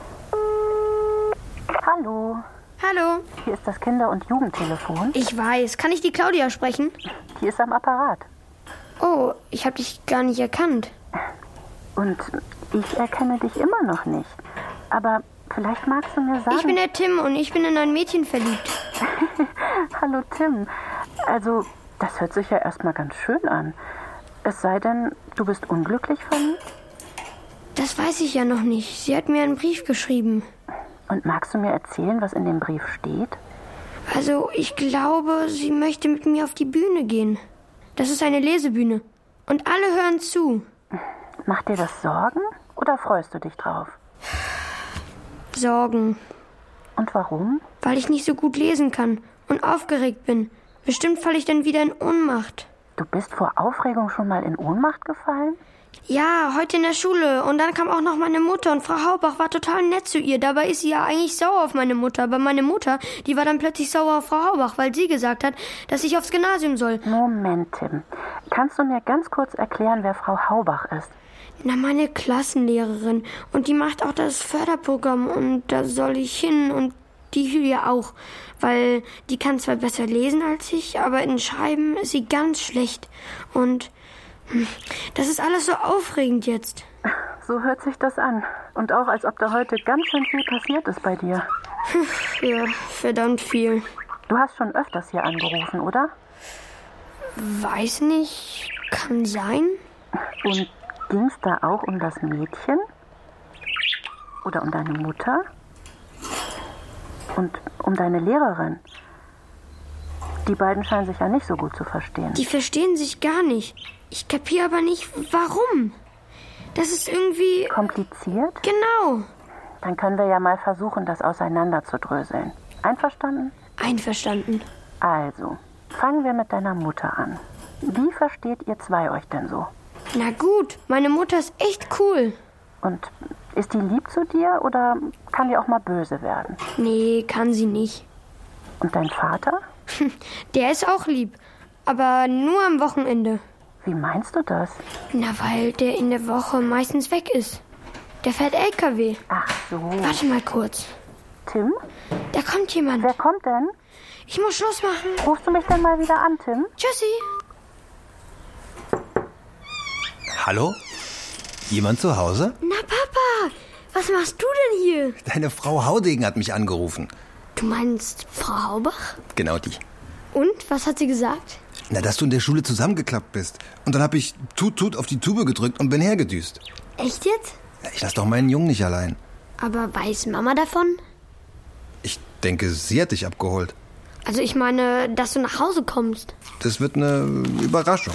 Hallo. Hallo. Hier ist das Kinder- und Jugendtelefon. Ich weiß. Kann ich die Claudia sprechen? Die ist am Apparat. Oh, ich habe dich gar nicht erkannt. Und ich erkenne dich immer noch nicht. Aber vielleicht magst du mir sagen... Ich bin der Tim und ich bin in ein Mädchen verliebt. Hallo Tim. Also, das hört sich ja erstmal ganz schön an. Es sei denn, du bist unglücklich verliebt? Das weiß ich ja noch nicht. Sie hat mir einen Brief geschrieben. Und magst du mir erzählen, was in dem Brief steht? Also, ich glaube, sie möchte mit mir auf die Bühne gehen. Das ist eine Lesebühne. Und alle hören zu. Macht dir das Sorgen oder freust du dich drauf? Sorgen. Und warum? Weil ich nicht so gut lesen kann und aufgeregt bin. Bestimmt falle ich dann wieder in Ohnmacht. Du bist vor Aufregung schon mal in Ohnmacht gefallen? Ja, heute in der Schule. Und dann kam auch noch meine Mutter und Frau Haubach war total nett zu ihr. Dabei ist sie ja eigentlich sauer auf meine Mutter. Aber meine Mutter, die war dann plötzlich sauer auf Frau Haubach, weil sie gesagt hat, dass ich aufs Gymnasium soll. Moment, Tim. Kannst du mir ganz kurz erklären, wer Frau Haubach ist? Na, meine Klassenlehrerin. Und die macht auch das Förderprogramm. Und da soll ich hin und die Julia auch. Weil die kann zwar besser lesen als ich, aber in Schreiben ist sie ganz schlecht. Und... das ist alles so aufregend jetzt. So hört sich das an. Und auch, als ob da heute ganz schön viel passiert ist bei dir. Ja, verdammt viel. Du hast schon öfters hier angerufen, oder? Weiß nicht. Kann sein. Und ging's da auch um das Mädchen? Oder um deine Mutter? Und um deine Lehrerin? Die beiden scheinen sich ja nicht so gut zu verstehen. Die verstehen sich gar nicht. Ich kapiere aber nicht, warum. Das ist irgendwie... Kompliziert? Genau. Dann können wir ja mal versuchen, das auseinanderzudröseln. Einverstanden? Einverstanden. Also, fangen wir mit deiner Mutter an. Wie versteht ihr zwei euch denn so? Na gut, meine Mutter ist echt cool. Und ist die lieb zu dir oder kann die auch mal böse werden? Nee, kann sie nicht. Und dein Vater? Der ist auch lieb, aber nur am Wochenende. Wie meinst du das? Na, weil der in der Woche meistens weg ist. Der fährt LKW. Ach so. Warte mal kurz. Tim? Da kommt jemand. Wer kommt denn? Ich muss Schluss machen. Rufst du mich denn mal wieder an, Tim? Tschüssi. Hallo? Jemand zu Hause? Na, Papa, was machst du denn hier? Deine Frau Haudegen hat mich angerufen. Du meinst Frau Haubach? Genau die. Und, was hat sie gesagt? Na, dass du in der Schule zusammengeklappt bist. Und dann habe ich Tut auf die Tube gedrückt und bin hergedüst. Echt jetzt? Ja, ich lass doch meinen Jungen nicht allein. Aber weiß Mama davon? Ich denke, sie hat dich abgeholt. Also ich meine, dass du nach Hause kommst. Das wird eine Überraschung.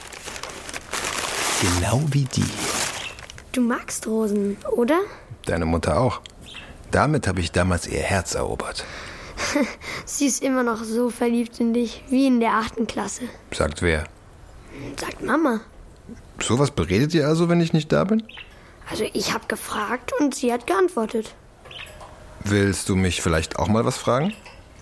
Genau wie die. Du magst Rosen, oder? Deine Mutter auch. Damit habe ich damals ihr Herz erobert. Sie ist immer noch so verliebt in dich, wie in der 8. Klasse. Sagt wer? Sagt Mama. Sowas beredet ihr also, wenn ich nicht da bin? Also ich habe gefragt und sie hat geantwortet. Willst du mich vielleicht auch mal was fragen?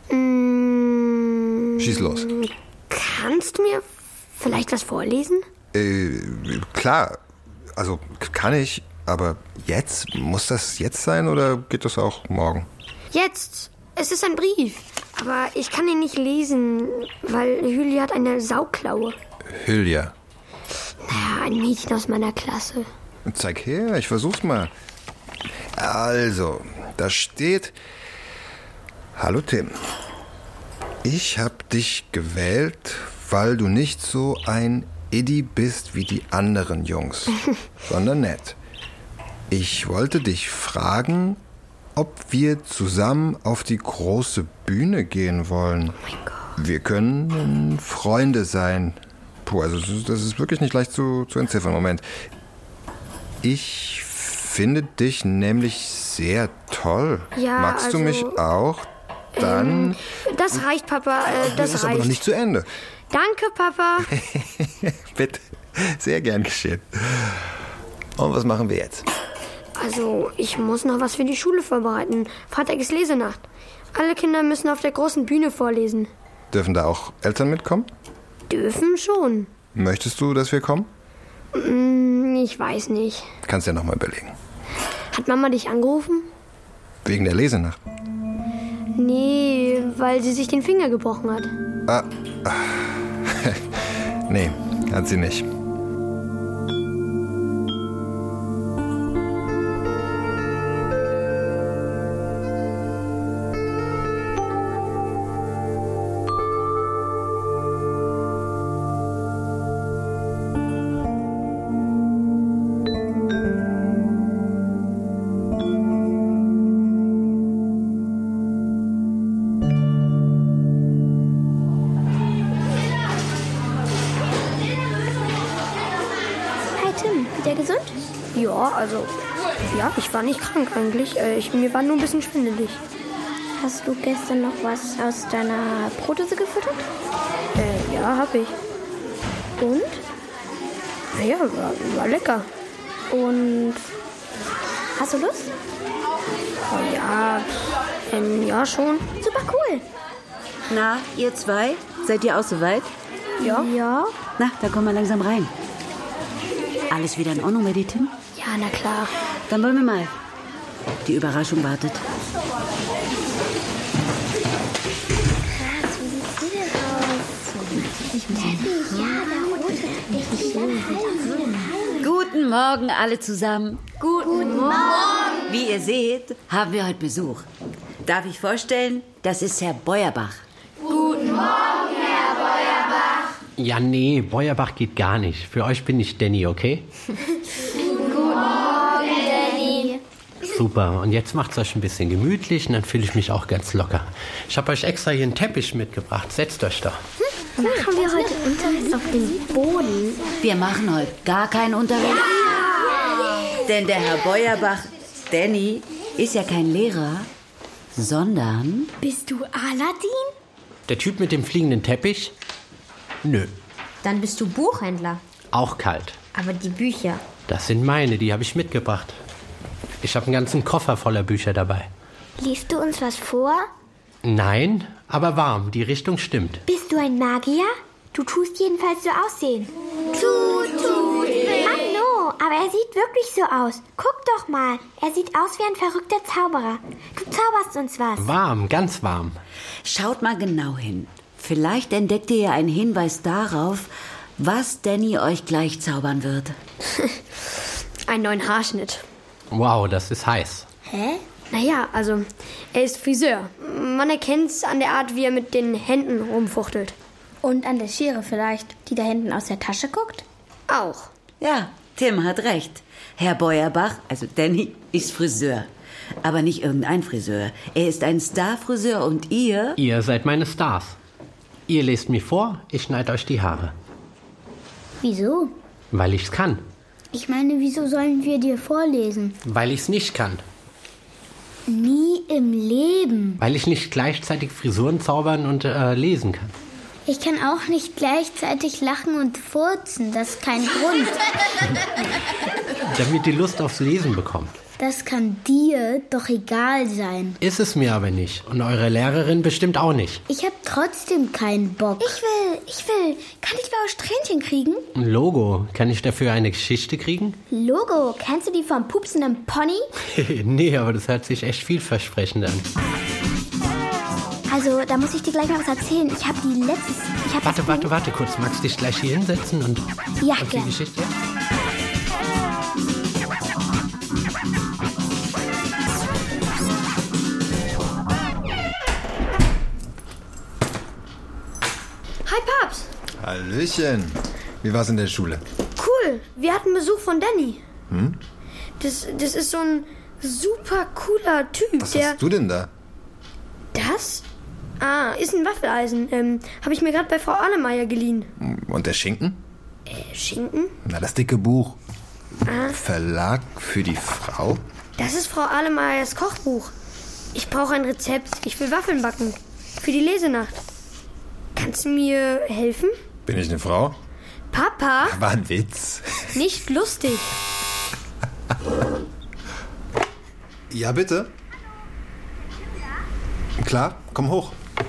Schieß los. Kannst du mir vielleicht was vorlesen? Klar. Also kann ich, aber jetzt? Muss das jetzt sein oder geht das auch morgen? Jetzt. Es ist ein Brief. Aber ich kann ihn nicht lesen, weil Hülya hat eine Sauklaue. Hülya? Naja, ein Mädchen aus meiner Klasse. Zeig her, ich versuch's mal. Also, da steht: Hallo Tim. Ich hab dich gewählt, weil du nicht so ein Iddi bist wie die anderen Jungs, sondern nett. Ich wollte dich fragen, ob wir zusammen auf die große Bühne gehen wollen. Oh mein Gott. Wir können Freunde sein. Puh, also das ist wirklich nicht leicht zu entziffern. Moment. Ich finde dich nämlich sehr toll. Ja, magst also, du mich auch? Dann... Das reicht, Papa. Das ist reicht. aber noch nicht zu Ende. Danke, Papa. Bitte. Sehr gern geschehen. Und was machen wir jetzt? Also, ich muss noch was für die Schule vorbereiten. Freitag ist Lesenacht. Alle Kinder müssen auf der großen Bühne vorlesen. Dürfen da auch Eltern mitkommen? Dürfen schon. Möchtest du, dass wir kommen? Ich weiß nicht. Kannst ja noch mal überlegen. Hat Mama dich angerufen? Wegen der Lesenacht? Nee, weil sie sich den Finger gebrochen hat. Nee, hat sie nicht. Ja, ich war nicht krank eigentlich. Mir war nur ein bisschen schwindelig. Hast du gestern noch was aus deiner Brotdose gefüttert? Ja, hab ich. Und? Naja, war lecker. Und hast du Lust? Oh ja, ja schon. Super cool. Na, ihr zwei? Seid ihr auch soweit? Ja. Ja. Na, dann kommen wir langsam rein. Alles wieder in Ordnung bei dir, Tim? Ja, na klar. Dann wollen wir mal. Die Überraschung wartet. Krass, wie sieht sie denn aus? Guten Morgen alle zusammen. Guten Morgen. Wie ihr seht, haben wir heute Besuch. Darf ich vorstellen, das ist Herr Beuerbach. Guten Morgen, Herr Beuerbach. Ja, nee, Beuerbach geht gar nicht. Für euch bin ich Danny, okay? Super, und jetzt macht's euch ein bisschen gemütlich und dann fühle ich mich auch ganz locker. Ich habe euch extra hier einen Teppich mitgebracht. Setzt euch doch. Machen wir heute Unterricht auf dem Boden? Wir machen heute gar keinen Unterricht. Ja! Denn der Herr Beuerbach, Danny, ist ja kein Lehrer, sondern... Bist du Aladdin? Der Typ mit dem fliegenden Teppich? Nö. Dann bist du Buchhändler. Auch kalt. Aber die Bücher? Das sind meine, die habe ich mitgebracht. Ich habe einen ganzen Koffer voller Bücher dabei. Liest du uns was vor? Nein, aber warm. Die Richtung stimmt. Bist du ein Magier? Du tust jedenfalls so aussehen. Tut. Mann, no, aber er sieht wirklich so aus. Guck doch mal. Er sieht aus wie ein verrückter Zauberer. Du zauberst uns was. Warm, ganz warm. Schaut mal genau hin. Vielleicht entdeckt ihr ja einen Hinweis darauf, was Danny euch gleich zaubern wird. Einen neuen Haarschnitt. Wow, das ist heiß. Hä? Naja, also, er ist Friseur. Man erkennt's an der Art, wie er mit den Händen rumfuchtelt. Und an der Schere vielleicht, die da hinten aus der Tasche guckt? Auch. Ja, Tim hat recht. Herr Beuerbach, also Danny, ist Friseur. Aber nicht irgendein Friseur. Er ist ein Star-Friseur und ihr... Ihr seid meine Stars. Ihr lest mir vor, ich schneide euch die Haare. Wieso? Weil ich's kann. Ich meine, wieso sollen wir dir vorlesen? Weil ich's nicht kann. Nie im Leben. Weil ich nicht gleichzeitig Frisuren zaubern und lesen kann. Ich kann auch nicht gleichzeitig lachen und furzen. Das ist kein Grund. Damit ihr Lust aufs Lesen bekommt. Das kann dir doch egal sein. Ist es mir aber nicht. Und eure Lehrerin bestimmt auch nicht. Ich hab trotzdem keinen Bock. Ich will. Kann ich blaue Strähnchen kriegen? Ein Logo. Kann ich dafür eine Geschichte kriegen? Logo? Kennst du die vom pupsenden Pony? Nee, aber das hört sich echt vielversprechend an. Also, da muss ich dir gleich mal was erzählen. Ich habe die letztes... Warte kurz. Magst du dich gleich hier hinsetzen und ja, die Geschichte? Hi, Papst. Hallöchen. Wie war's in der Schule? Cool. Wir hatten Besuch von Danny. Das ist so ein super cooler Typ. Was hast du denn da? Das? Ist ein Waffeleisen. Habe ich mir gerade bei Frau Ahnemeier geliehen. Und der Schinken? Schinken? Na, das dicke Buch. Verlag für die Frau? Das ist Frau Ahnemeyers Kochbuch. Ich brauche ein Rezept. Ich will Waffeln backen. Für die Lesenacht. Kannst du mir helfen? Bin ich eine Frau? Papa? War ein Witz. Nicht lustig. Ja, bitte. Klar, komm hoch.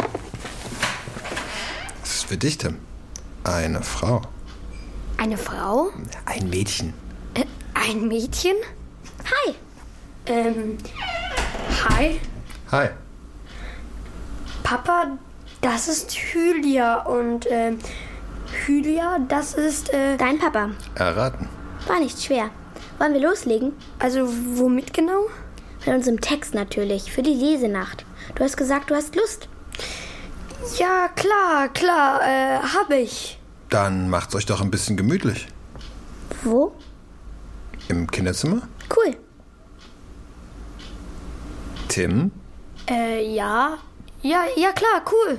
Das ist für dich, Tim. Eine Frau. Eine Frau? Ein Mädchen. Ein Mädchen? Hi. Hi. Hi. Papa, das ist Hylia und Hylia, das ist dein Papa. Erraten. War nicht schwer. Wollen wir loslegen? Also womit genau? Mit unserem Text natürlich, für die Lesenacht. Du hast gesagt, du hast Lust. Ja, klar, hab ich. Dann macht's euch doch ein bisschen gemütlich. Wo? Im Kinderzimmer? Cool. Tim? Ja, klar, cool.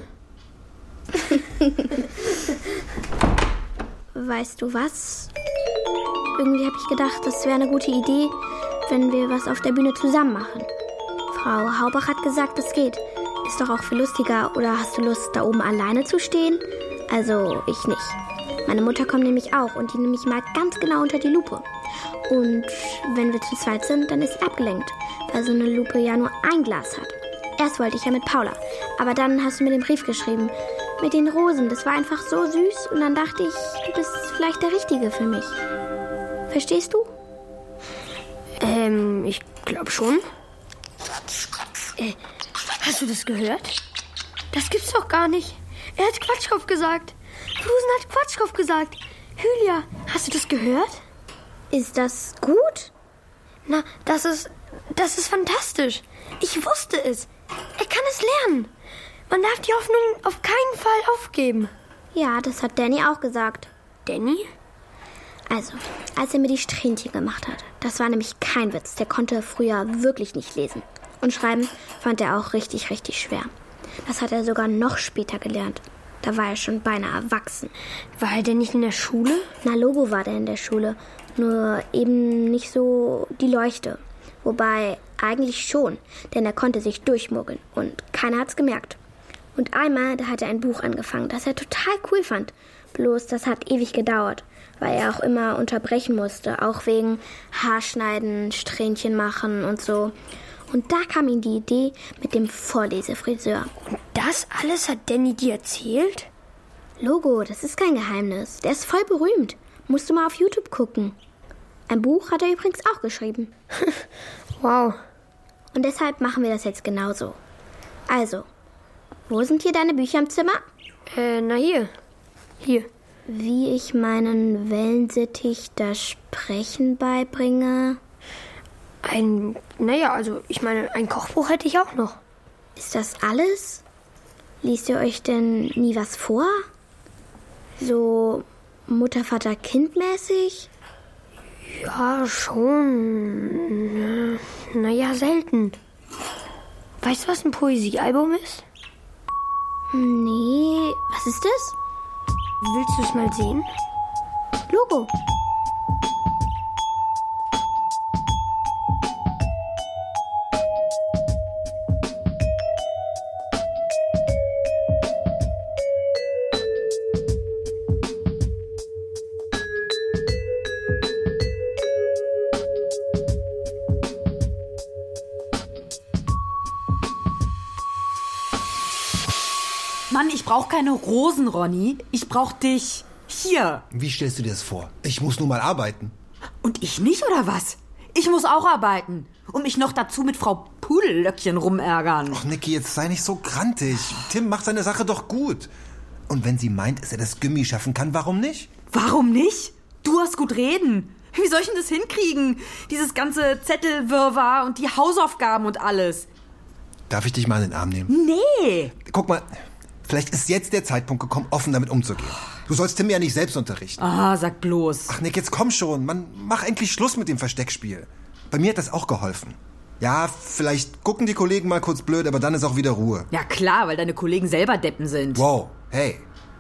Weißt du was? Irgendwie habe ich gedacht, das wäre eine gute Idee, wenn wir was auf der Bühne zusammen machen. Frau Haubach hat gesagt, das geht. Ist doch auch viel lustiger. Oder hast du Lust, da oben alleine zu stehen? Also, ich nicht. Meine Mutter kommt nämlich auch und die nimmt mich mal ganz genau unter die Lupe. Und wenn wir zu zweit sind, dann ist sie abgelenkt, weil so eine Lupe ja nur ein Glas hat. Erst wollte ich ja mit Paula, aber dann hast du mir den Brief geschrieben. Mit den Rosen, das war einfach so süß und dann dachte ich, du bist vielleicht der Richtige für mich. Verstehst du? Ich glaube schon. Hast du das gehört? Das gibt's doch gar nicht. Er hat Quatschkopf gesagt. Flusen hat Quatschkopf gesagt. Hylia, hast du das gehört? Ist das gut? Na, das ist fantastisch. Ich wusste es. Er kann es lernen. Man darf die Hoffnung auf keinen Fall aufgeben. Ja, das hat Danny auch gesagt. Danny? Also, als er mir die Strähnchen gemacht hat, das war nämlich kein Witz. Der konnte früher wirklich nicht lesen. Und schreiben fand er auch richtig, richtig schwer. Das hat er sogar noch später gelernt. Da war er schon beinahe erwachsen. War er denn nicht in der Schule? Na, Logo war der in der Schule. Nur eben nicht so die Leuchte. Wobei, eigentlich schon, denn er konnte sich durchmogeln und keiner hat's gemerkt. Und einmal, da hat er ein Buch angefangen, das er total cool fand. Bloß, das hat ewig gedauert, weil er auch immer unterbrechen musste, auch wegen Haarschneiden, Strähnchen machen und so. Und da kam ihm die Idee mit dem Vorlesefriseur. Und das alles hat Danny dir erzählt? Logo, das ist kein Geheimnis. Der ist voll berühmt. Musst du mal auf YouTube gucken. Ein Buch hat er übrigens auch geschrieben. Wow. Und deshalb machen wir das jetzt genauso. Also, wo sind hier deine Bücher im Zimmer? Na hier. Hier. Wie ich meinen Wellensittich das Sprechen beibringe. Ein Kochbuch hätte ich auch noch. Ist das alles? Liest ihr euch denn nie was vor? So Mutter, Vater, Kind mäßig? Ja, schon. Selten. Weißt du, was ein Poesiealbum ist? Nee, was ist das? Willst du es mal sehen? Logo. Mann, ich brauche keine Rosen, Ronny. Ich brauche dich. Hier. Wie stellst du dir das vor? Ich muss nur mal arbeiten. Und ich nicht, oder was? Ich muss auch arbeiten. Und mich noch dazu mit Frau Pudellöckchen rumärgern. Ach, Niki, jetzt sei nicht so grantig. Tim macht seine Sache doch gut. Und wenn sie meint, dass er das Gummi schaffen kann, warum nicht? Warum nicht? Du hast gut reden. Wie soll ich denn das hinkriegen? Dieses ganze Zettelwirrwarr und die Hausaufgaben und alles. Darf ich dich mal in den Arm nehmen? Nee. Guck mal, vielleicht ist jetzt der Zeitpunkt gekommen, offen damit umzugehen. Du sollst Tim ja nicht selbst unterrichten. Ah, sag bloß. Ach, Nick, jetzt komm schon. Mach endlich Schluss mit dem Versteckspiel. Bei mir hat das auch geholfen. Ja, vielleicht gucken die Kollegen mal kurz blöd, aber dann ist auch wieder Ruhe. Ja klar, weil deine Kollegen selber Deppen sind. Wow, hey.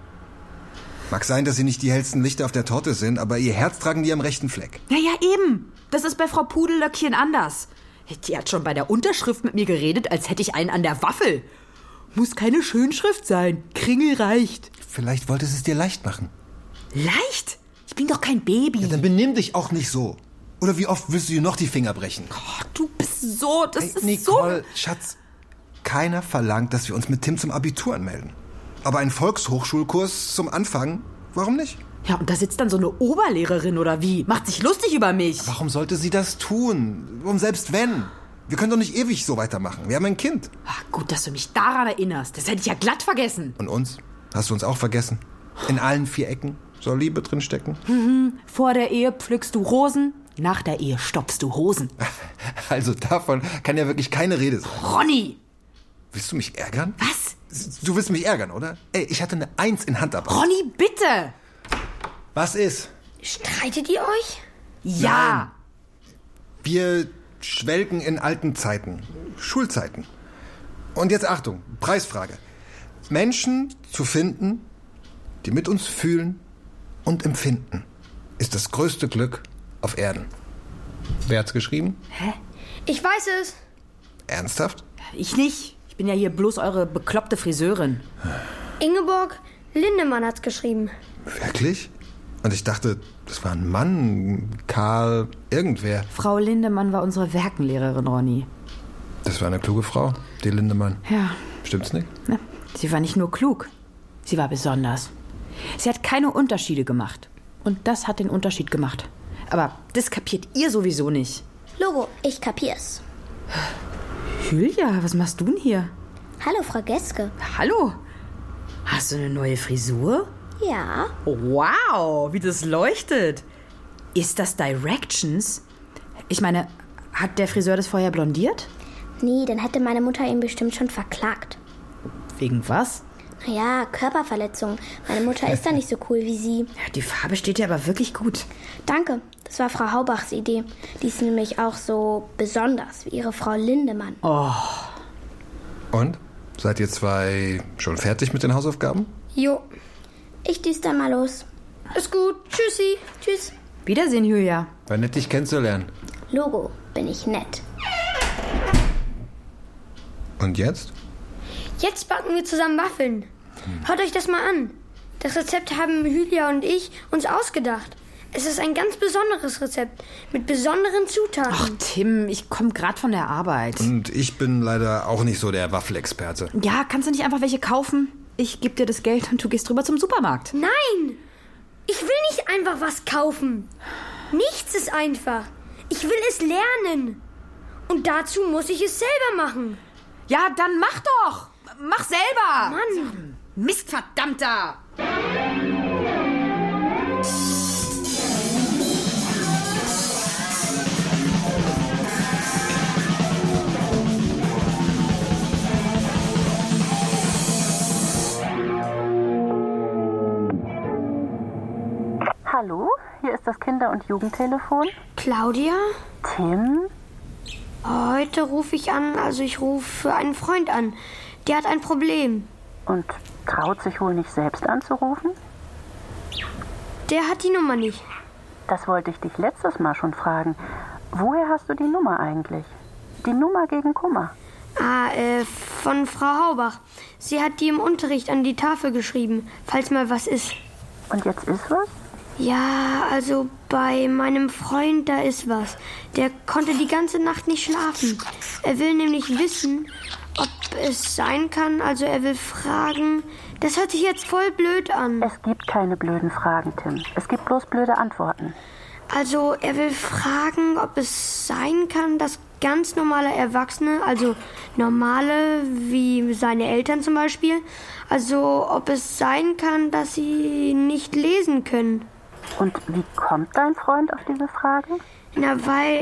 Mag sein, dass sie nicht die hellsten Lichter auf der Torte sind, aber ihr Herz tragen die am rechten Fleck. Ja, eben. Das ist bei Frau Pudellöckchen anders. Die hat schon bei der Unterschrift mit mir geredet, als hätte ich einen an der Waffel. Muss keine Schönschrift sein. Kringel reicht. Vielleicht wollte sie es dir leicht machen. Leicht? Ich bin doch kein Baby. Ja, dann benimm dich auch nicht so. Oder wie oft willst du dir noch die Finger brechen? Oh, du bist so... Das ist Nicole, so... Schatz, keiner verlangt, dass wir uns mit Tim zum Abitur anmelden. Aber ein Volkshochschulkurs zum Anfang, warum nicht? Ja, und da sitzt dann so eine Oberlehrerin oder wie? Macht sich lustig über mich. Warum sollte sie das tun? Und selbst wenn... Wir können doch nicht ewig so weitermachen. Wir haben ein Kind. Ach, gut, dass du mich daran erinnerst. Das hätte ich ja glatt vergessen. Und uns? Hast du uns auch vergessen? In allen 4 Ecken soll Liebe drinstecken? Vor der Ehe pflückst du Rosen, nach der Ehe stopfst du Hosen. Also davon kann ja wirklich keine Rede sein. Ronny! Willst du mich ärgern? Was? Du willst mich ärgern, oder? Ey, ich hatte eine 1 in Handarbeit. Ronny, bitte! Was ist? Streitet ihr euch? Ja! Nein. Wir schwelgen in alten Zeiten. Schulzeiten. Und jetzt Achtung, Preisfrage. Menschen zu finden, die mit uns fühlen und empfinden, ist das größte Glück auf Erden. Wer hat's geschrieben? Hä? Ich weiß es. Ernsthaft? Ich nicht. Ich bin ja hier bloß eure bekloppte Friseurin. Ingeborg Lindemann hat's geschrieben. Wirklich? Und ich dachte, das war ein Mann, Karl, irgendwer. Frau Lindemann war unsere Werkenlehrerin, Ronny. Das war eine kluge Frau, die Lindemann. Ja. Stimmt's nicht? Ja. Sie war nicht nur klug, sie war besonders. Sie hat keine Unterschiede gemacht. Und das hat den Unterschied gemacht. Aber das kapiert ihr sowieso nicht. Logo, ich kapier's. Julia, was machst du denn hier? Hallo, Frau Geske. Hallo. Hast du eine neue Frisur? Ja. Wow, wie das leuchtet. Ist das Directions? Ich meine, hat der Friseur das vorher blondiert? Nee, dann hätte meine Mutter ihn bestimmt schon verklagt. Wegen was? Naja, Körperverletzung. Meine Mutter ist da nicht so cool wie sie. Ja, die Farbe steht dir aber wirklich gut. Danke, das war Frau Haubachs Idee. Die ist nämlich auch so besonders wie ihre Frau Lindemann. Oh. Und? Seid ihr 2 schon fertig mit den Hausaufgaben? Jo. Ich düse dann mal los. Ist gut. Tschüssi. Tschüss. Wiedersehen, Julia. War nett, dich kennenzulernen. Logo, bin ich nett. Und jetzt? Jetzt backen wir zusammen Waffeln. Hört euch das mal an. Das Rezept haben Julia und ich uns ausgedacht. Es ist ein ganz besonderes Rezept mit besonderen Zutaten. Ach, Tim, ich komme gerade von der Arbeit. Und ich bin leider auch nicht so der Waffelexperte. Ja, kannst du nicht einfach welche kaufen? Ich gebe dir das Geld und du gehst rüber zum Supermarkt. Nein! Ich will nicht einfach was kaufen. Nichts ist einfach. Ich will es lernen. Und dazu muss ich es selber machen. Ja, dann mach doch. Mach selber. Mann. Mistverdammter. Hallo, hier ist das Kinder- und Jugendtelefon. Claudia? Tim? Heute rufe ich an, ich rufe für einen Freund an. Der hat ein Problem. Und traut sich wohl nicht selbst anzurufen? Der hat die Nummer nicht. Das wollte ich dich letztes Mal schon fragen. Woher hast du die Nummer eigentlich? Die Nummer gegen Kummer. Von Frau Haubach. Sie hat die im Unterricht an die Tafel geschrieben, falls mal was ist. Und jetzt ist was? Ja, bei meinem Freund, da ist was. Der konnte die ganze Nacht nicht schlafen. Er will nämlich wissen, ob es sein kann, er will fragen. Das hört sich jetzt voll blöd an. Es gibt keine blöden Fragen, Tim. Es gibt bloß blöde Antworten. Er will fragen, ob es sein kann, dass ganz normale Erwachsene, normale wie seine Eltern zum Beispiel, ob es sein kann, dass sie nicht lesen können. Und wie kommt dein Freund auf diese Frage? Na, weil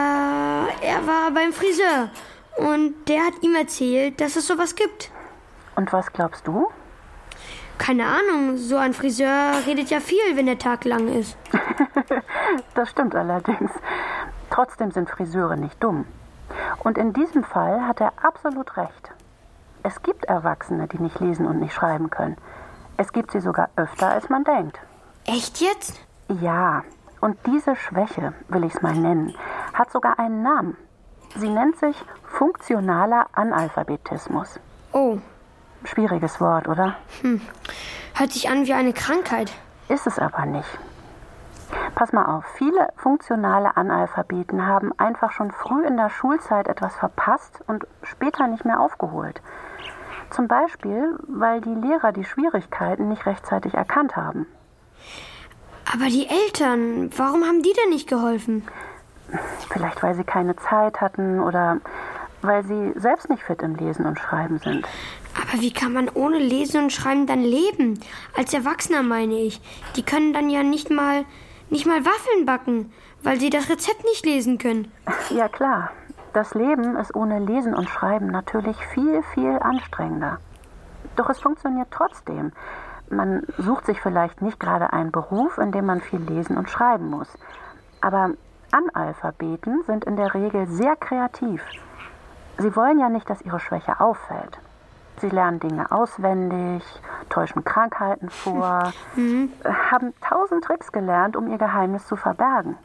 er war beim Friseur und der hat ihm erzählt, dass es sowas gibt. Und was glaubst du? Keine Ahnung, so ein Friseur redet ja viel, wenn der Tag lang ist. Das stimmt allerdings. Trotzdem sind Friseure nicht dumm. Und in diesem Fall hat er absolut recht. Es gibt Erwachsene, die nicht lesen und nicht schreiben können. Es gibt sie sogar öfter, als man denkt. Echt jetzt? Ja, und diese Schwäche, will ich es mal nennen, hat sogar einen Namen. Sie nennt sich funktionaler Analphabetismus. Oh. Schwieriges Wort, oder? Hört sich an wie eine Krankheit. Ist es aber nicht. Pass mal auf, viele funktionale Analphabeten haben einfach schon früh in der Schulzeit etwas verpasst und später nicht mehr aufgeholt. Zum Beispiel, weil die Lehrer die Schwierigkeiten nicht rechtzeitig erkannt haben. Aber die Eltern, warum haben die denn nicht geholfen? Vielleicht, weil sie keine Zeit hatten oder weil sie selbst nicht fit im Lesen und Schreiben sind. Aber wie kann man ohne Lesen und Schreiben dann leben? Als Erwachsener meine ich. Die können dann ja nicht mal Waffeln backen, weil sie das Rezept nicht lesen können. Ja klar, das Leben ist ohne Lesen und Schreiben natürlich viel, viel anstrengender. Doch es funktioniert trotzdem. Man sucht sich vielleicht nicht gerade einen Beruf, in dem man viel lesen und schreiben muss. Aber Analphabeten sind in der Regel sehr kreativ. Sie wollen ja nicht, dass ihre Schwäche auffällt. Sie lernen Dinge auswendig, täuschen Krankheiten vor, haben 1000 Tricks gelernt, um ihr Geheimnis zu verbergen.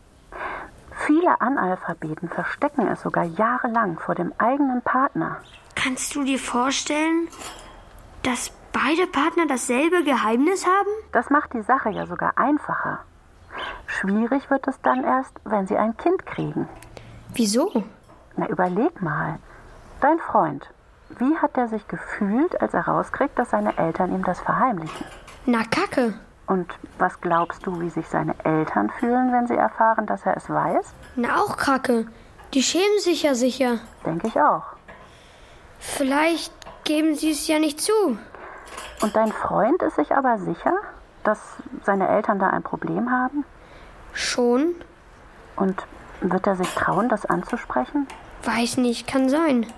Viele Analphabeten verstecken es sogar jahrelang vor dem eigenen Partner. Kannst du dir vorstellen, dass beide Partner dasselbe Geheimnis haben? Das macht die Sache ja sogar einfacher. Schwierig wird es dann erst, wenn sie ein Kind kriegen. Wieso? Na, überleg mal. Dein Freund, wie hat er sich gefühlt, als er rauskriegt, dass seine Eltern ihm das verheimlichen? Na, Kacke. Und was glaubst du, wie sich seine Eltern fühlen, wenn sie erfahren, dass er es weiß? Na, auch Kacke. Die schämen sich ja sicher. Denke ich auch. Vielleicht geben sie es ja nicht zu. Und dein Freund ist sich aber sicher, dass seine Eltern da ein Problem haben? Schon. Und wird er sich trauen, das anzusprechen? Weiß nicht, kann sein.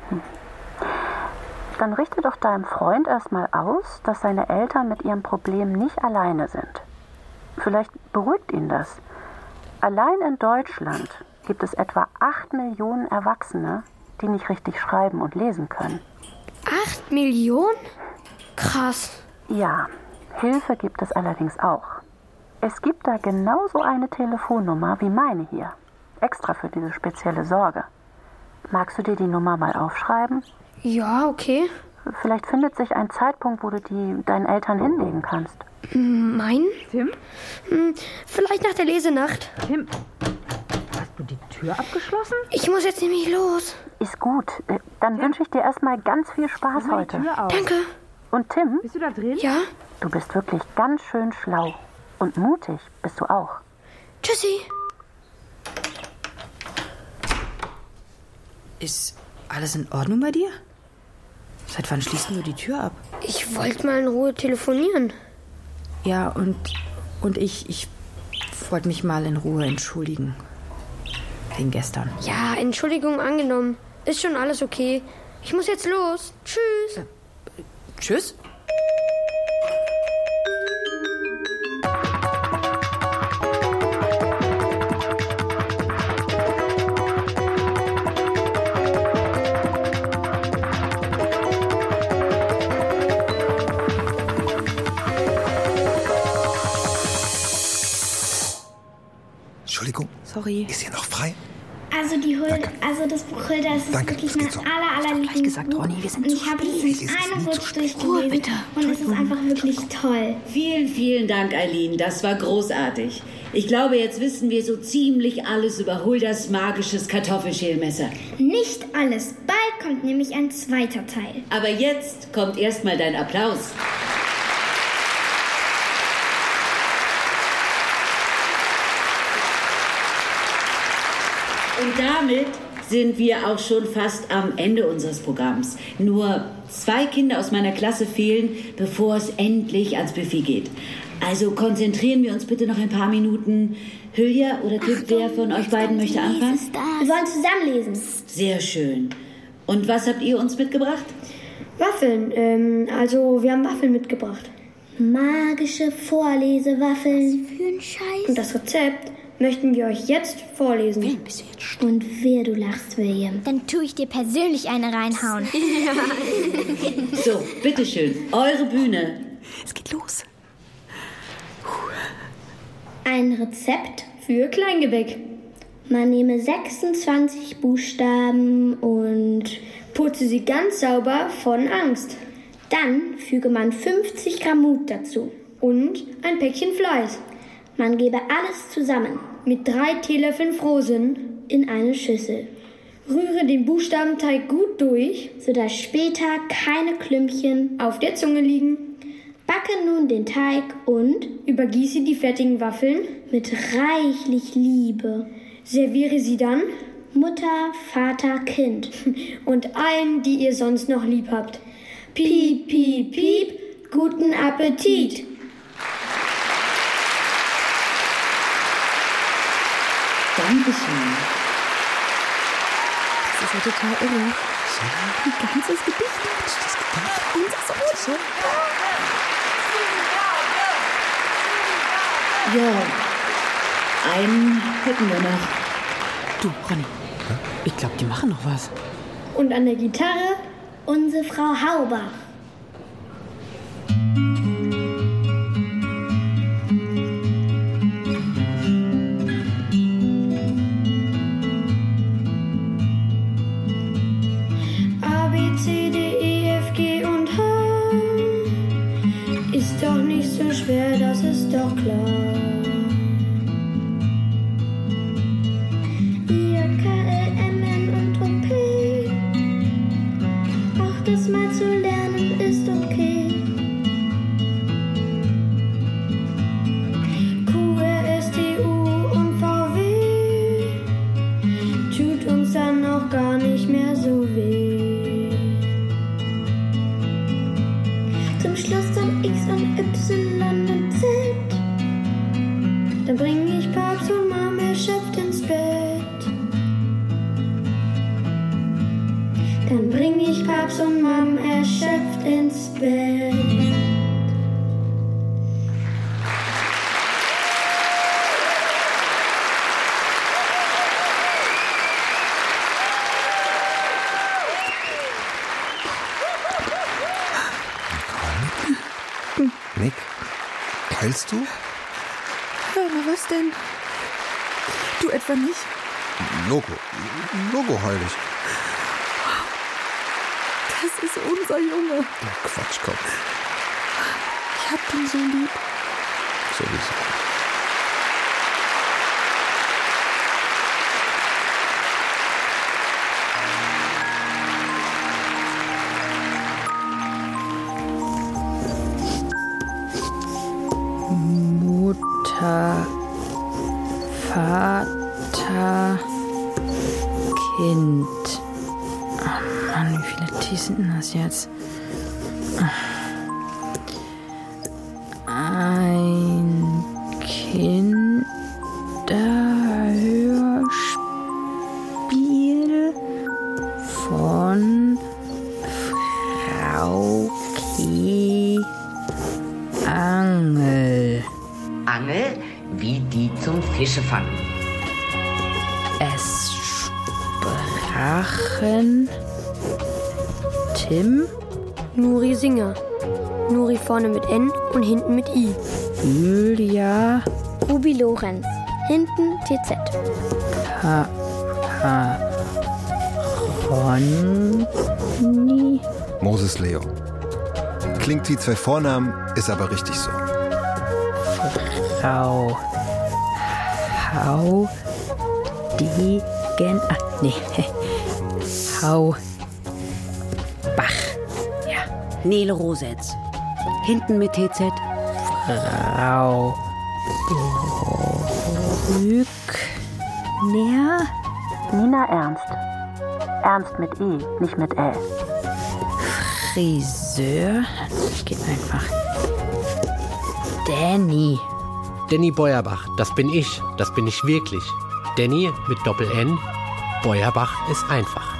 Dann richte doch deinem Freund erstmal aus, dass seine Eltern mit ihrem Problem nicht alleine sind. Vielleicht beruhigt ihn das. Allein in Deutschland gibt es etwa 8 Millionen Erwachsene, die nicht richtig schreiben und lesen können. 8 Millionen? Krass. Ja, Hilfe gibt es allerdings auch. Es gibt da genauso eine Telefonnummer wie meine hier. Extra für diese spezielle Sorge. Magst du dir die Nummer mal aufschreiben? Ja, okay. Vielleicht findet sich ein Zeitpunkt, wo du die deinen Eltern hinlegen kannst. Mein? Tim? Vielleicht nach der Lesenacht. Tim, hast du die Tür abgeschlossen? Ich muss jetzt nämlich los. Ist gut. Dann wünsche ich dir erstmal ganz viel Spaß heute. Die Tür auf. Danke. Und Tim? Bist du da drin? Ja? Du bist wirklich ganz schön schlau. Und mutig bist du auch. Tschüssi. Ist alles in Ordnung bei dir? Seit wann schließt du die Tür ab? Ich wollte mal in Ruhe telefonieren. Ja, und ich wollte mich mal in Ruhe entschuldigen. Wegen gestern. Ja, Entschuldigung angenommen. Ist schon alles okay. Ich muss jetzt los. Tschüss. Tschüss? Entschuldigung. Sorry. Ist hier noch frei? Also das Buch Hulda, das ist wirklich mein allerliebstes gesagt, Buch. Ronny, wir sind und ich habe es in einem Rutsch durchgelesen. bitte. Und es ist einfach wirklich toll. Vielen, vielen Dank, Eileen. Das war großartig. Ich glaube, jetzt wissen wir so ziemlich alles über Huldas magisches Kartoffelschälmesser. Nicht alles. Bald kommt nämlich ein zweiter Teil. Aber jetzt kommt erstmal dein Applaus. Und damit sind wir auch schon fast am Ende unseres Programms. Nur 2 Kinder aus meiner Klasse fehlen, bevor es endlich ans Buffet geht. Also konzentrieren wir uns bitte noch ein paar Minuten. Hülya oder Tipp, wer von euch beiden möchte anfangen? Wir wollen zusammenlesen. Sehr schön. Und was habt ihr uns mitgebracht? Waffeln. Also wir haben Waffeln mitgebracht. Magische Vorlesewaffeln. Für ein Scheiß. Und das Rezept möchten wir euch jetzt vorlesen. Und wer du lachst, William. Dann tue ich dir persönlich eine reinhauen. So, bitteschön, eure Bühne. Es geht los. Ein Rezept. Für Kleingebäck. Man nehme 26 Buchstaben und Putze sie ganz sauber von Angst. dann füge man 50 Gramm Mut dazu. Und ein Päckchen Fleiß. Man gebe alles zusammen Mit 3 Teelöffeln Frohsinn. in eine Schüssel, Rühre den Buchstabenteig gut durch. sodass später keine Klümpchen Auf der Zunge liegen. Backe nun den Teig und Übergieße die fertigen Waffeln. mit reichlich Liebe Serviere sie dann. Mutter, Vater, Kind Und allen, die ihr sonst noch lieb habt. Piep, piep, piep. Guten Appetit. Dankeschön. Das ist ja total irre. Ein ganzes Gedicht. Und das so. Ja, einen hätten wir noch. Du, Ronny, ich glaube, die machen noch was. Und an der Gitarre unsere Frau Haubach. A, B, C, D, E, F, G und H. Ist doch nicht so schwer, das ist doch klar. I, J, K, L, M, N und O, P. Auch das mal zu lernen ist okay. Q, R, S, T, U und V, W. Tut uns dann auch gar nicht mehr so weh. Zum Schluss dann X und Y und Z. Dann bring ich Papst und Mom erschöpft ins Bett. Dann bring ich Papst und Mom erschöpft ins Bett. Nick, heulst du? Ja, na was denn? Du etwa nicht? Logo heul ich. Das ist unser Junge. Quatschkopf. Ich hab den so lieb. Sowieso. Mutter, Mann, wie viele T's sind denn das jetzt? Ein Kinderhörspiel von Frauke Angel. Angel wie die zum Fischefangen. Es sprachen Tim, Nuri Singer. Nuri vorne mit N und hinten mit I. Julia, Ruby Lorenz. Hinten TZ. Ronny, Moses Leo. Klingt wie 2 Vornamen, ist aber richtig so. Frau Haubach. Ja. Nele Rosetz. Hinten mit TZ. Frau Brückner. Nina Ernst. Ernst mit I, nicht mit L. Friseur. Das geht einfach. Danny. Danny Beuerbach, das bin ich wirklich. Danny mit Doppel-N, Beuerbach ist einfach.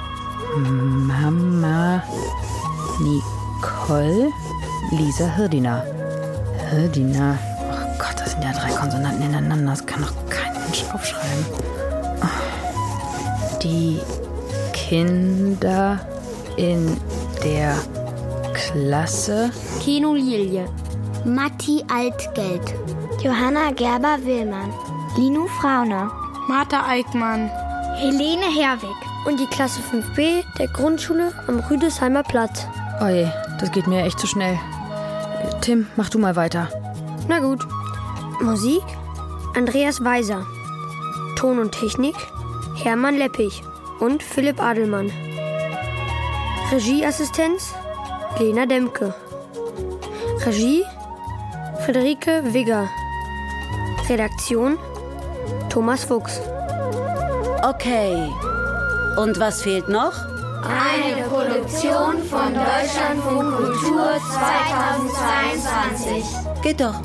Mama Nicole, Lisa Hirdiner. Hirdiner. Oh Gott, das sind ja 3 Konsonanten ineinander. Das kann doch kein Mensch aufschreiben. Oh. Die Kinder in der Klasse. Keno Lilie. Matti Altgeld. Johanna Gerber-Willmann. Lino Frauner. Martha Eickmann. Helene Herwig. Und die Klasse 5b der Grundschule am Rüdesheimer Platz. Oje, das geht mir echt zu schnell. Tim, mach du mal weiter. Na gut. Musik Andreas Weiser. Ton und Technik Hermann Leppich und Philipp Adelmann. Regieassistenz Lena Demke. Regie Friederike Wigger. Redaktion Thomas Fuchs. Okay. Und was fehlt noch? Eine Produktion von Deutschlandfunk Kultur 2022. Geht doch.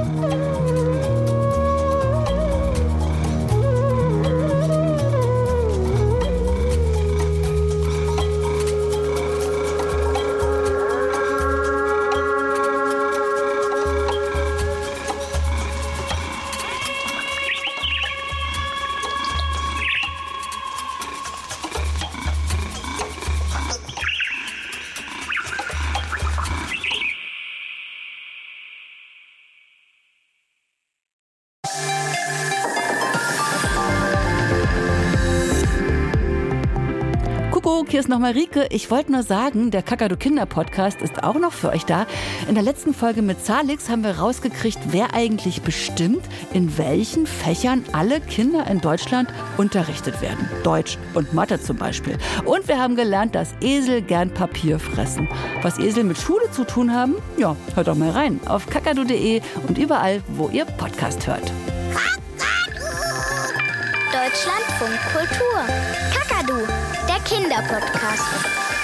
Hier ist nochmal Rike. Ich wollte nur sagen, der Kakadu-Kinder-Podcast ist auch noch für euch da. In der letzten Folge mit Salix haben wir rausgekriegt, wer eigentlich bestimmt, in welchen Fächern alle Kinder in Deutschland unterrichtet werden. Deutsch und Mathe zum Beispiel. Und wir haben gelernt, dass Esel gern Papier fressen. Was Esel mit Schule zu tun haben? Ja, hört doch mal rein. Auf kakadu.de und überall, wo ihr Podcast hört. Deutschlandfunk Kultur. Kakadu, der Kinderpodcast.